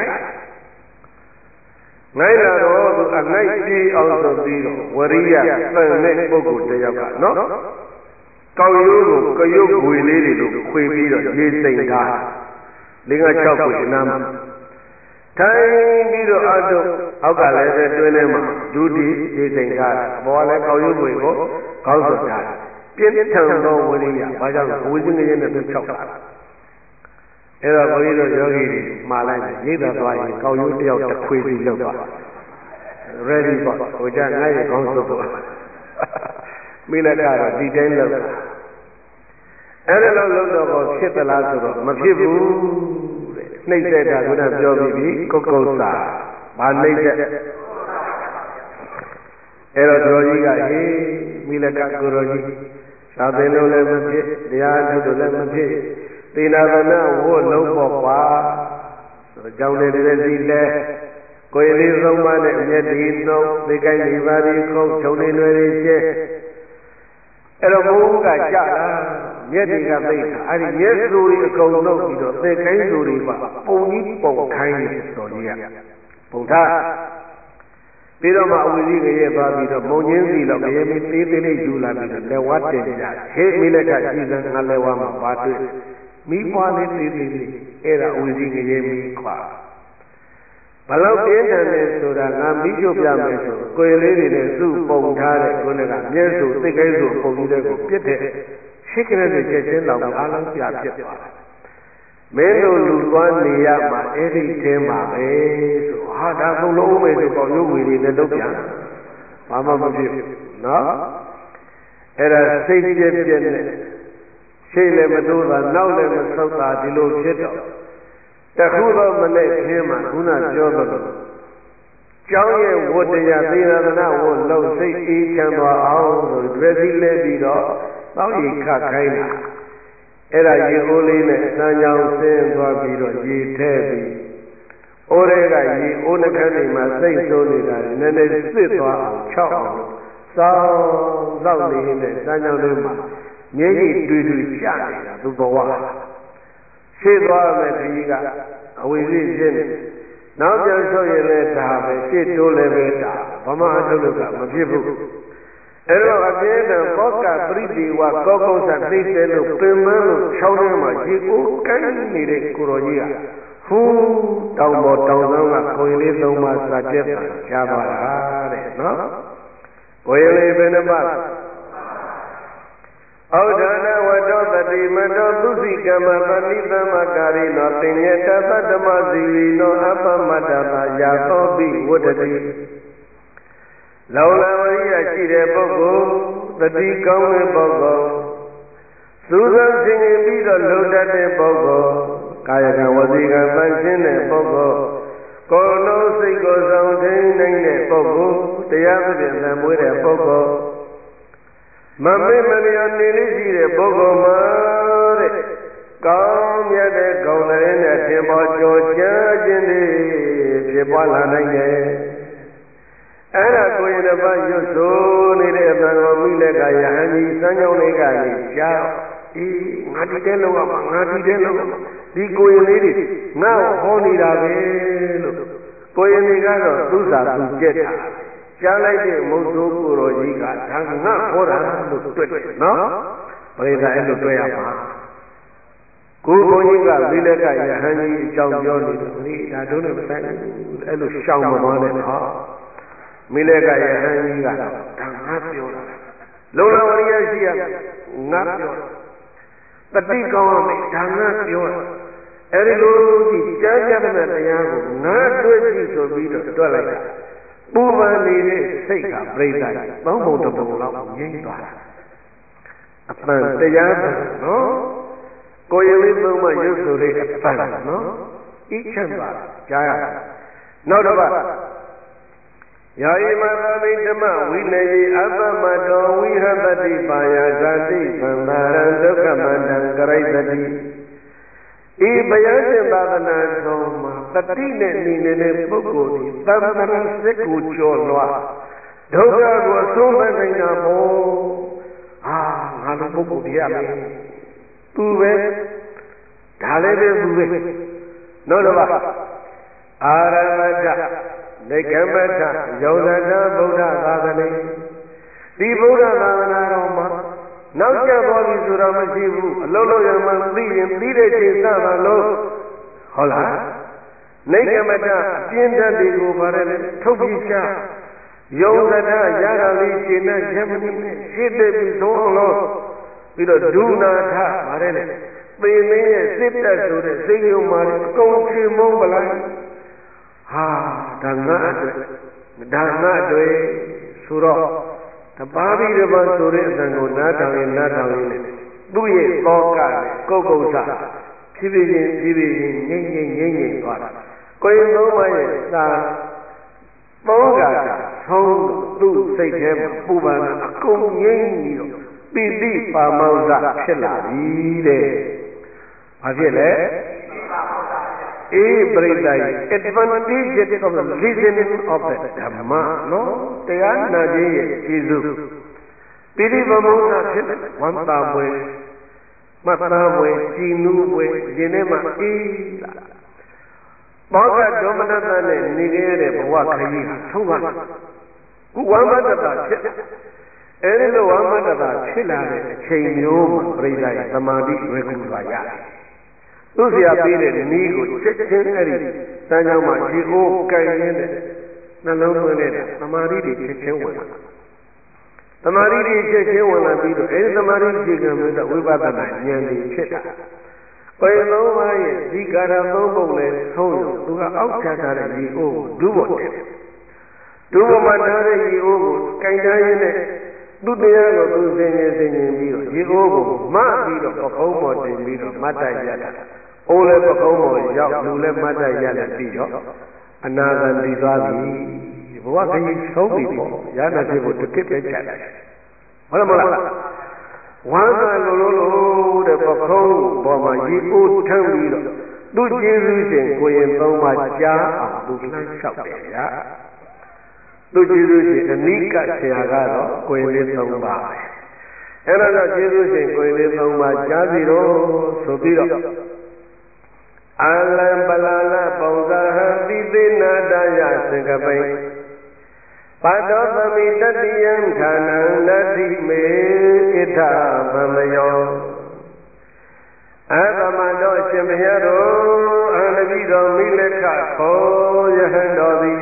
နိုင်လာတော့သူအနိုင်ပြေးအောင်ဆိုပြီးတော့ဝရိယသံတဲ့ပုဂ္ဂိုလ်တယောက်ကနော်ကောက်ရိုးကိုကရုပ်ဝေလေးတွေလို့ခွေပြီးတော့ရေးသိမ့်ထား5-6ခွေအနားမှာထိုင်ပြီးတော့အတုအောက်ကလည်းပဲတွင်းထဲမှာဒုတိရေးသိမ့်ထားအပေါ်ကလည်းကောက်ရိုးဝေကိုကောက်ဆိုထားပြင်းထန်သောဝရိယဘာကြောင့်အဝိဇ္ဇငရေနဲ့သူ6တာအဲ့တော့ဘုန်းကြီးတို့ယောဂီတွေမှားလိုက်တယ်ရိတ်သာသွားရင်ကောက်ရိုးတယောက်တစ်ခွေစီလောက်သွား ready ပေါ့ဟိုကြငါ့ရဲ့ခေါင်းစုပ်ပေါ့မိလက်ကတော့ဒီတိုင်းလောက်တာအဲ့ဒါလောက်တော့ဖြစ်သလားဆိုတော့မဖြစ်ဘူးတဲ့နှိမ့်တဲ့တာကပြောပြီးပြီကုတ်ကုတ်စာဘာနှိမ့်တဲ့အဲ့တော့တော်ကြီးကဟေးမိလက်ကကိုတော်ကြီးသာသင်လို့လည်းမဖြစ်တရားထုတ်လို့လည်းမဖြစ်သေနာသနာဝတ်လုံးပေါ့ကွာဆိုကြောင်းနေတဲ့စီလဲကိုယ်လေးဆုံးမနဲ့အမျက်ဒီနှုတ်သိကိုင်းနေပါသည်ခုံထုံနေလွယ်ရရှင်းအဲ့တော့ဘုန်းကကြလာမျက်တွေကသိတာအဲ့ဒီမျက်စုတွေအကုန်လုံးပြီးတော့သိကိုင်းစုတွေပါပုံကြီးပုံခိုင်းတယ်တော်ကြီးကပုံထားပြီးတော့မှအဝိဇ္ဇငရေသွားပြီးတော့မုံချင်းစီတော့ငရေမီသေးသေးလေးယူလာပြီးတော့လက်ဝါးတင်ကြဟေးမိလက်ကကြည်စံငါလက်ဝါးမှာပါတွေ့မိပွားလေးသေးသေးလေးအဲ့ဒါအဝိဇ္ဇငရေမီခွာဘလောက်ပြင်းထန်လဲဆိုတာငါမိချုပ်ပြမယ်ဆိုကိုယ်လေးတွေနဲ့စုပုံထားတဲ့ခုနကမျက်စုသိကိန်းစုပုံကြီးတွေကိုပြစ်တဲ့ရှိကလေးတွေချက်ချင်းတော့အားလုံးပြပြသွားတယ်မင်းတို့လူသွားနေရမှာအဲ့ဒီထဲမှာပဲဆိုဟာဒါကုန်လုံးပဲဆိုတော့ရုပ်ဝေတွေနဲ့လုပ်ပြန်ဘာမှမဖြစ်ဘူးနော်အဲ့ဒါစိတ်ပြည့်ပြည့်နဲ့ရှိလည်းမတိုးတာနောက်လည်းမဆုတ်တာဒီလိုဖြစ်တော့တခုသောမနဲ့ခင်းမှာခုနပြောသလိုကျောင်းရဲ့ဝတ္တရားသေရဏဝတ်လုံးစိတ်အေးချမ်းသွားအောင်ဆိုဒွယ်စီလဲပြီးတော့တောက်ရီခတ်ခိုင်းတာအဲ့ဒါရေအိုးလေးနဲ့စမ်းကြောင်းဆင်းသွားပြီးတော့ရေထဲပြီးအိုးတွေကရေအိုးနှခမ်းတွေမှာစိတ်ဆိုးနေတာနည်းနည်းစစ်သွားအောင်၆အောင်စောင်းနေတဲ့စမ်းကြောင်းလေးမှာမျက်ရည်တွေ့တွေ့ကျနေတာသူဘဝရှေ့သွားမယ်ဒီကအဝိဇ္ဇဖြစ်နေနောက်ပြန်ဆုတ်ရင်လည်းဒါပဲရှေ့တိုးလည်းပဲဒါဗမာအထုတ်လို့ကမဖြစ်ဘူးအဲ့တော့အပြင်းထန်ပောကပရိဒီဝကောကုသသိတဲ့လို့ပင်မလို့ချောင်းထဲမှာရေကိုကိုင်းနေတဲ့ကိုတော်ကြီးကဟူးတောင်ပေါ်တောင်ဆောင်ကကိုရင်လေး၃ပါးစာကျက်တာကြားပါလားတဲ့နော်ကိုရင်လေးဘယ်နှပါဩဒါနဝတ္တောတတိမတောသုစိကမပဏိသမကာရိနောပညတသတ္တမဇီဝီနောအပမတ္တသာယာသောပိဝတ္တိလောလဝရိယရှိတဲ့ပုဂ္ဂိုလ်တတိကောင်းတဲ့ပုဂ္ဂိုလ်သုဇံဆင်ရင်ပြီးတော့လုံတတ်တဲ့ပုဂ္ဂိုလ်ကာယကဝစီကပန်းရှင်းတဲ့ပုဂ္ဂိုလ်ကိုယ်လုံးစိတ်ကိုဆောင်ထိန်နိုင်တဲ့ပုဂ္ဂိုလ်တရားသဖြင့်သံမွေးတဲ့ပုဂ္ဂိုလ်မမေ့မလျော်နေလေးရှိတဲ့ပုဂ္ဂိုလ်မှာတဲ့ကောင်းမြတ်တဲ့ဂုဏ်လည်းနဲ့သင်္ဘောကြောကြားခြင်းတွေဖြစ်ပွားလာနိုင်တယ်အဲ့ဒါကိုရင်တစ်ပါးရွတ်ဆိုနေတဲ့အတန်တော်မိလက်ကယဟန်ကြီးစမ်းကြောင်းလေးကနေကြားအေးငါဒီတဲလောက်အောင်ငါဒီတဲလောက်အောင်ဒီကိုရင်လေးတွေငါ့ကိုဟောနေတာပဲလို့ကိုရင်တွေကတော့သူ့စာသူကြက်တာကြားလိုက်တဲ့မုတ်ဆိုးကိုတော်ကြီးကဒါငါဟောတာလို့တွေ့တယ်နော်ပရိသတ်အဲ့လိုတွေ့ရမှာကိုဘုန်းကြီးကမိလက်ကယဟန်ကြီးအကြောင်းပြောနေတယ်ဒီဒါတို့နဲ့မဆိုင်ဘူးအဲ့လိုရှောင်မသွားနဲ့နော်မိလက်ကယဟန်ကြီးကဒါငါပြောတာလုံလဝရိယရှိရငါပြောတာတတိကောင်းအောင်ဒါငါပြောတာအဲ့ဒီလိုဒီကြားကြတဲ့တရားကိုငါတွေ့ကြည့်ဆိုပြီးတော့တွက်လိုက်တာပူပန်နေတဲ့စိတ်ကပြိတ္တာပေါင်းပုံတစ်ပုံလောက်ငြိမ့်သွားတာအပန်တရားပန်နော်ကိုယ်ရင်းလေးသုံးမှရုပ်ဆိုတဲ့အပန်နော်ဤချမ်းသာကြားရတယ်နောက်တစ်ပတ်ယာယိမသာမိဓမ္မဝိနယေအပမတောဝိဟတတိပါယဇာတိသံဃာရံဒုက္ခမန္တံကရိတတိဤဘယရှင်သာသနာတော်မှာတတိနဲ့နေနေတဲ့ပုဂ္ဂိုလ်ဒီသံဃာရစစ်ကိုကျော်လွှားဒုက္ခကိုအဆုံးသတ်နိုင်တာမို့ဟာငါလိုပုဂ္ဂိုလ်ပြရမယ်သူပဲဒါလည်းပဲသူပဲနောက်တစ်ပါးအာရမတ္တနေကမတ္ထယောဇတဗုဒ္ဓသာသနေဒီဗုဒ္ဓသာသနာတော်မှာနောက်ကျသွားပြီဆိုတာမရှိဘူးအလုံးလုံးရမှသိရင်ပြီးတဲ့ချိန်စပါလို့ဟုတ်လားနေကမတ္ထအပြင်းဓာတ်တွေကိုပါတယ်လေထုတ်ပြချယောဇတရတာလေးရှင်နဲ့ရမဏိနဲ့ရှင်းတဲ့ပြီးဆုံးအောင်လို့ပြီးတော့ဒုနာထပါတယ်လေပေမင်းရဲ့စစ်တပ်ဆိုတဲ့စိတ်ယုံမှာအကုန်ချေမုန်းပလိုက်ဟာဒါငါအတွက်ဆိုတော့တပါးပြီးတပါးဆိုတဲ့အတန်ကိုနားထောင်ရင်နဲ့သူ့ရဲ့သောကနဲ့ကုတ်ကုတ်စားဖြည်းဖြည်းချင်းငိမ့်သွားတာကိုယ်သုံးပါးရဲ့သာသောကဆုံးသူ့စိတ်ထဲမှာပူပန်အကုန်ငိမ့်ပြီးတော့ပိဋိပါမောဇ္ဇဖြစ်လာပြီတဲ့ဘာဖြစ်လဲပရိသတ် advantage of the listening of the Dhamma နော်တရားနာခြင်းရဲ့ကျေးဇူးပိဋိပမောဇ္ဇဖြစ်တဲ့ဝမ်းသာပွဲမှတ်သားပွဲကြည်နူးပွဲရင်ထဲမှာအေးလာဘောကဒေါမနတနဲ့နေခဲ့တဲ့ဘဝခရီးဟာဆုံးသွားခုဝမ်းမတ္တတာဖြစ်အဲဒီလိုဝမ်းမတ္တတာဖြစ်လာတဲ့အချိန်မျိုးမှာပရိသတ်ရဲ့သမာဓိရွယ်ကူစွာရတယ်သူ့ဆရာပေးတဲ့နည်းကိုချက်ချင်းအဲ့ဒီစမ်းကြောင်းမှာရေအိုးကြိုင်ရင်းနဲ့နှလုံးသွင်းတဲ့သမာဓိတွေချက်ချင်းဝင်လာသမာဓိတွေချက်ချင်းဝင်လာပြီးတော့အဲ့ဒီသမာဓိအခြေခံပြီးတော့ဝိပဿနာဉာဏ်တွေဖြစ်တာပယ်သုံးပါးရဲ့ဒီကာရသုံးပုံနဲ့ဆုံးရုံသူကအောက်ချထားတဲ့ရေအိုးကိုဒုဘောတက်ဒုဘောမှာထားတဲ့ရေအိုးကိုကြိုင်ထားရင်းနဲ့သူ့တရားကိုသူဆင်ခြင်ပြီးတော့ရေအိုးကိုမပြီးတော့ပခုံးပေါ်တင်ပြီးတော့မတ်တိုက်ရတာအိုးလည်းပခုံးပေါ်ရောက်လူလည်းမတ်တိုက်ရလည်းပြီးတော့အနာဂတ်တည်သွားပြီဘဝခရီးဆုံးပြီပေါ့ရဟနာဖြစ်ဖို့တစ်ခေတ်ပဲကြာတယ်ဟုတ်မလားဝမ်းသာလို့တဲ့ပခုံးပေါ်မှာရေအိုးထမ်းပြီးတော့သူ့ကျေးဇူးရှင်ကိုရင်သုံးပါးကြားအောင်သူလှမ်းလျှောက်တယ်ဗျာသူကျေးဇူးရှင်အနိကဆရာကတော့ကိုယ်လေး၃ပါးပဲအဲ့ဒါကြောင့်ကျေးဇူးရှင်ကိုယ်လေး၃ပါးကြားစီတော့ဆိုပြီးတော့အာလံပလာလပုံဇာဟံတိသေနာတယသင်္ကပိပတောသမိတတိယံဌာနံနတိမေဣထဗမယောအဗမတော်ရှင်ဘုရားတော်အာနတိတော်မိလက်ခခောယဟန်တော်သည်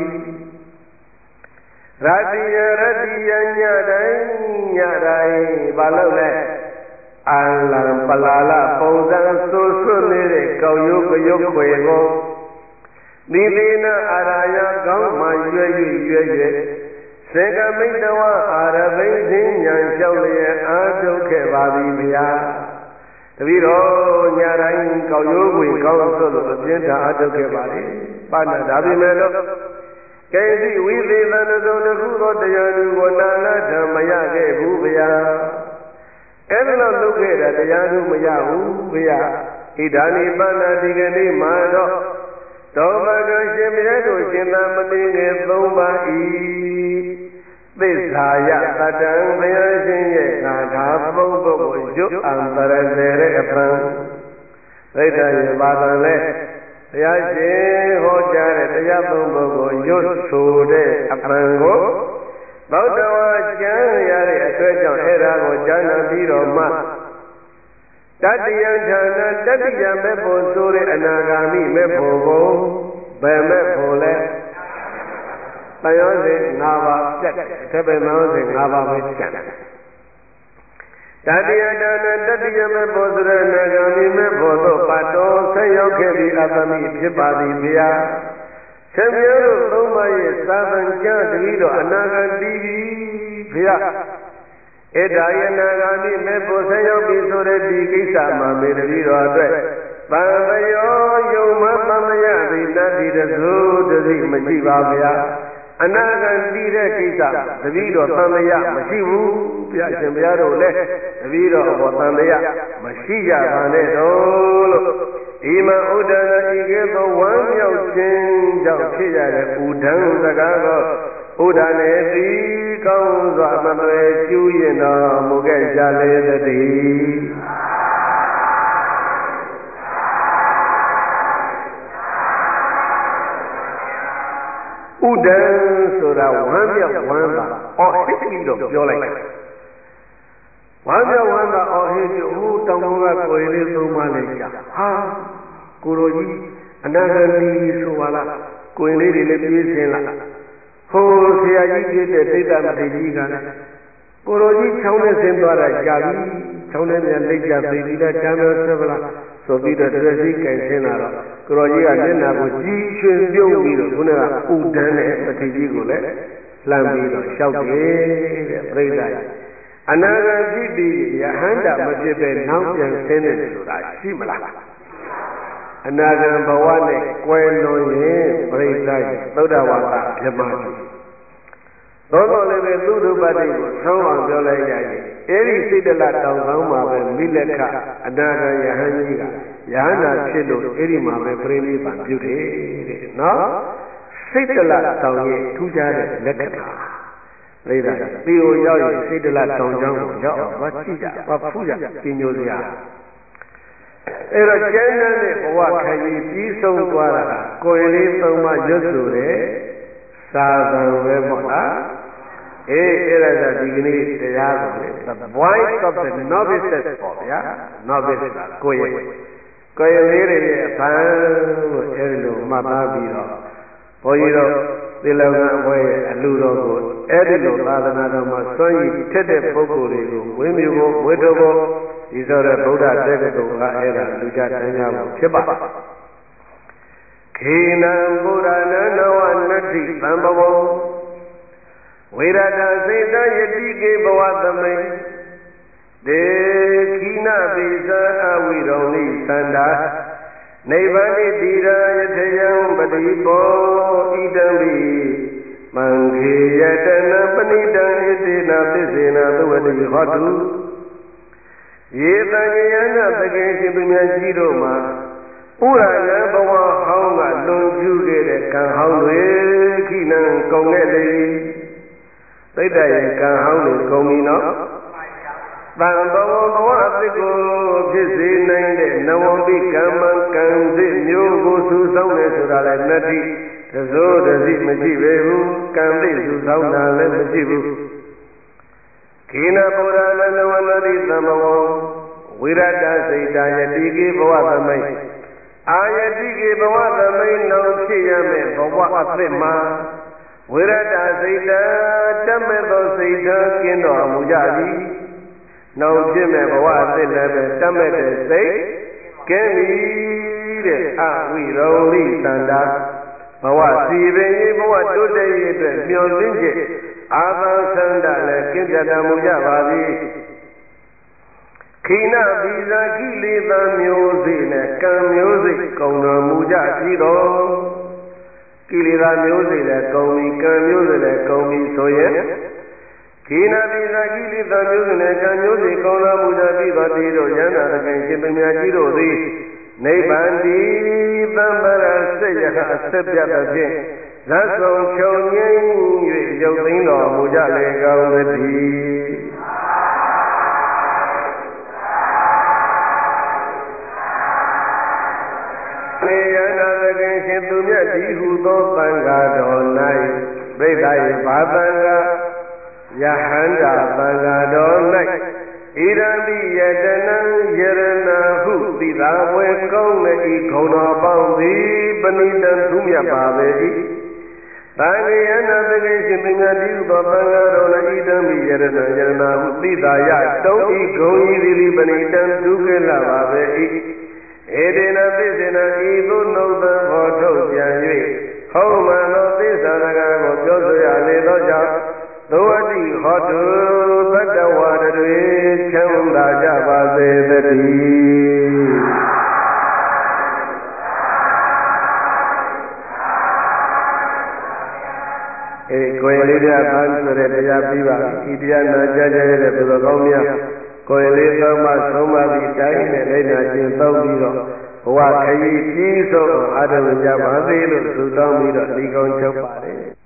ရတိယညတိုင်းဘာလို့လဲအာလံပလာလပုံစံဆိုးဆွနေတဲ့ကောက်ရုပ်ရုပ်ခွေကိုနိဗ္ဗာန်အာရယကောင်းမှရွယ်စေကမိတဝအာရဘိသိဉာဏ်လျှောက်လျက်အာထုတ်ခဲ့ပါသည်ဗျာတပည့်တော်ညာတိုင်းကောက်ရုပ်ခွေကောင်းဆိုလို့အပြင်းထန်အာထုတ်ခဲ့ပါလေပါဏဒါပေမဲ့လို့ကဲစီဝိသေသနသောတခုသောတရားသူကိုနာနာဓမ္မရခဲ့ဘူးဗျာအဲ့ဒါလို့လုပ်ခဲ့တာတရားသူမရဘူးဗျာဣဒာနိပါဏဒီကနေ့မှာတော့တောမကရှင်မြတ်တို့ရှင်သာမဏေငယ်၃ပါးဤသစ္စာယတတံဘုရားရှင်ရဲ့ဂါထာပုံပုဒ်ကိုရွတ်အံတရစေတဲ့အပံဒိဋ္ဌယပါဒံလဲဘုရားရှင်ဟောကြားတဲ့တရားပုံပုဒ်ကိုရွတ်ဆိုတဲ့အပံကိုဗုဒ္ဓဝါကျမ်းရတဲ့အတွေ့အကြုံအဲ့ဒါကိုကြားနာပြီးတော့မှတတ္တိယဌာနတတ္တိယမဲ့ဖို့ဆိုတဲ့အနာဂါမိမဲ့ဖို့ကိုဘယ်မဲ့ဖို့လဲတန်ရောစဉ်၅ပါးပြတ်တယ်အထက်ပဲမရောစဉ်၅ပါးပဲကျန်တယ်တတ္တိယဌာနတတ္တိယမဲ့ဖို့ဆိုတဲ့အနာဂါမိမဲ့ဖို့တို့ပတ်တော်ဆက်ရောက်ခဲ့ပြီးအပ္ပမိဖြစ်ပါသည်ဗျာရှင်မြတ်တို့သုံးပါးရဲ့သာသံကျမ်းတတိတော်အနာဂါတည်ပြီဗျာဧတာယနာဂာမိမေဖို့ဆက်ရောက်ပြီဆိုတဲ့ဒီကိစ္စမှာမေတ္တိတော်အတွက်ဗံမယောယုံမသမယတိတတိတသုတတိမရှိပါဗျာအနာဂံတည်တဲ့ကိစ္စတတိတော်သမယမရှိဘူးဗျာရှင်ဘုရားတို့လည်းတတိတော်ဘောသမယမရှိကြပါနဲ့တော့လို့ဒီမှာဥဒ္ဒနာဤကဲ့သို့ဝမ်းမြောက်ခြင်းကြောင့်ဖြစ်ရတဲ့ဥဒ္ဒံစကားကိုဥဒ္ဒနေတိကောင်းစွာမသွေကျူးရင်တော်မူခဲ့ကြလေသတည်းဥဒ္ဒံဆိုတာဝမ်းမြောက်ဝမ်းသာအော်ဟစ်ပြီးတော့ပြောလိုက်ဝမ်းမြောက်ဝမ်းသာအော်ဟစ်ပြီးဟိုတောင်ပေါ်ကကိုယ်လေးသုံးပါးလေးကြာဟာကိုလိုကြီးအနာဂတ်ကြီးဆိုပါလားကိုယ်လေးတွေလည်းပြေးစင်းလာဟိုဆရာကြီးဖြစ်တဲ့သိတ္တမထေရကြီးကလည်းကိုလိုကြီးချောင်းနဲ့ဆင်းသွားတာကြာပြီချောင်းနဲ့မြန်လက်ကြသိပြီးတော့ချမ်းသာဆက်ပလားဆိုပြီးတော့တရစီကင်ဆင်းလာတော့ကိုလိုကြီးကမျက်နှာကိုကြီးရွှင်ပြုံးပြီးတော့ခုနကဥဒန်းနဲ့မထေရကြီးကိုလည်းလှမ်းပြီးတော့လျှောက်တယ်တဲ့ပြိဿာအနာဂတ်ဖြစ်ပြီးယဟန္တာမဖြစ်ပဲနောက်ပြန်ဆင်းတယ်ဆိုတာရှိမလားအနာဂံဘဝနဲ့ကွယ်လွန်ရင်ပြိဿာသုဒ္ဓဝါဒပြမကြီးသောတော်လည်းပဲသူ့ဒုပတိကိုဆောင်းအောင်ပြောလိုက်ရရင်အဲဒီစိတ်တလတောင်ကောင်းမှာပဲမိလက်ခအနာဂံယဟန်ကြီးကယဟန္တာဖြစ်လို့အဲဒီမှာပဲပြိနိဗ္ဗာန်ပြုတယ်တဲ့နော်စိတ်တလတောင်ရဲ့ထူးခြားတဲ့လက္ခဏာလေးတာဒီကိုရောက်ရင်စိတ်တလတောင်ကျောင်းကိုရောက်အောင်သွားကြည့်ကြသွားဖူးကြပြညိုစရာအဲ့တော့ကျမ်းမ်းတဲ့ဘဝခံပြီးပြီးဆုံးသွားတာကိုယ်လေးသုံးပါရွတ်ဆိုတဲ့သာသံပဲပေါ့လားအဲ့ဒါကဒီကနေ့တရားကိုလေ The voice of the novices ပေါ့ဗျာ novice ကကိုယ်လေးတွေရဲ့အပန်းလို့အဲ့လိုမှတ်သားပြီးတော့ဘုန်းကြီးတို့သီလဝအဝဲရဲ့အလူတော်ကိုအဲ့ဒီလိုသာသနာတော်မှာစွန့်ရည်ထက်တဲ့ပုဂ္ဂိုလ်တွေကိုဝင်းမြူဖို့ဝေထုတ်ဖို့ဒီဆိုတဲ့ဗုဒ္ဓတက္ကသိုလ်ကအဲ့ဒါလူကြတန်းကြဖို့ဖြစ်ပါခေနံဘုရားနနဝနတ္တိသံဘဝဝိရဒစေတယတိကေဘဝသမိန်ဒေခိနပိသအဝိရောနိသန္တာနိဗ္ဗာနိတိရာယထယံပတိဘောဣဒံမိမံခေယတနာပဏိတံဣတိနာသစ္စေနာသဝတိဟောတုယေတံယန္နသကေရှင်သူများကြီးတို့မှာဥရဏဘဝဟောင်းကလွန်ကျူးခဲ့တဲ့ကံဟောင်းတွေခိနံကုန်ခဲ့လေသိတ္တရဲ့ကံဟောင်းတွေကုန်ပြီနော်တန်ဘဝဘဝအစ်ကိုဖြစ်စေနိုင်တဲ့နဝပိကမ္မကံစစ်မျိုးကိုစုဆောင်နေဆိုတာလည်းနတ္တိတစိုးတစီမရှိပေဘူးကံသိစုဆောင်တာလည်းမရှိဘူးခိနဗုဒ္ဓနနဝနတိသမ္မဝံဝိရတစိတ်တယတိကေဘဝသမိတ်အာယတိကေဘဝသမိတ်နောင်ဖြစ်ရမယ့်ဘဝအသစ်မှာဝိရတစိတ်တတမဲ့သောစိတ်ဓာတ်ကင်းတော်မူကြသည်နောင်ဖြစ်မဲ့ဘဝအသစ်လည်းပဲတမဲ့တဲ့စိတ်ကင်းပြီတဲ့အဝိရုံလိသန္တာဘဝစီပင်ရေးဘဝတိုးတက်ရေးအတွက်မျှော်လင့်ချက်အာသံသန္တာလည်းကင်းပြတ်တော်မူကြပါသည်ခိနဗီဇာကိလေသာမျိုးစေ့နဲ့ကံမျိုးစေ့ကုန်တော်မူကြပြီးတော့ကိလေသာမျိုးစေ့လည်းကုန်ပြီကံမျိုးစေ့လည်းကုန်ပြီဆိုရင်ခိနဗီဇာကိလေသာမျိုးစေ့နဲ့ကံမျိုးစေ့ကုန်တော်မူကြပြီးတော့ဒီတို့ယန္တာတခင်ရှင်ပညာကြီးတို့သည်နိဗ္ဗာန်တိသမ္ပရစိတ်ရအဆက်ပြတ်သဖြင့်ဇတ်ဆုံးချုပ်ငြိမ်း၍ရုပ်သိမ်းတော်မူကြလေကောင်းသတည်းနေယနာသခင်ရှင်သူမြတ်ဒီဟုသောသံဃာတော်၌ပြိဿယေဘာသံဃာယဟန္တာသံဃာတော်၌ဣရံတိယတနံယရဏဟုသီသာဝေကောင်းတဲ့ဤခုံတော်ပေါင်းသည်ပဏိတံသူမြတ်ပါပေ၏သံဃာယနာသခင်ရှင်ပညာတိဟုသောသံဃာတော်၌ဣဒံမိယရဏဟုသီသာယတုံးဤဂုံဤသည်ပဏိတံသူကေလပါပေ၏ဧတေနသစ္စေနဤသို့နှုတ်သဘောထုတ်ပြန်၍ဟောမှန်သောသစ္စာစကားကိုပြောဆိုရလေသောကြောင့်သောအတိဟောတုသတ္တဝါတွေချမ်းသာကြပါစေတည်းကိုယ်လေးပြပါဆိုတဲ့တရားပြီးပါပြီဒီတရားနာကြားကြရတဲ့ဘုရားကောင်းများကိုယ်လေးသုံးပါသုံးပါပြီးတိုင်းနဲ့လက်နာရှင်သုံးပြီးတော့ဘဝခရီးကြီးဆုံးအာရုံကြပါစေလို့ဆုတောင်းပြီးတော့ဒီကောင်းချုပ်ပါတယ်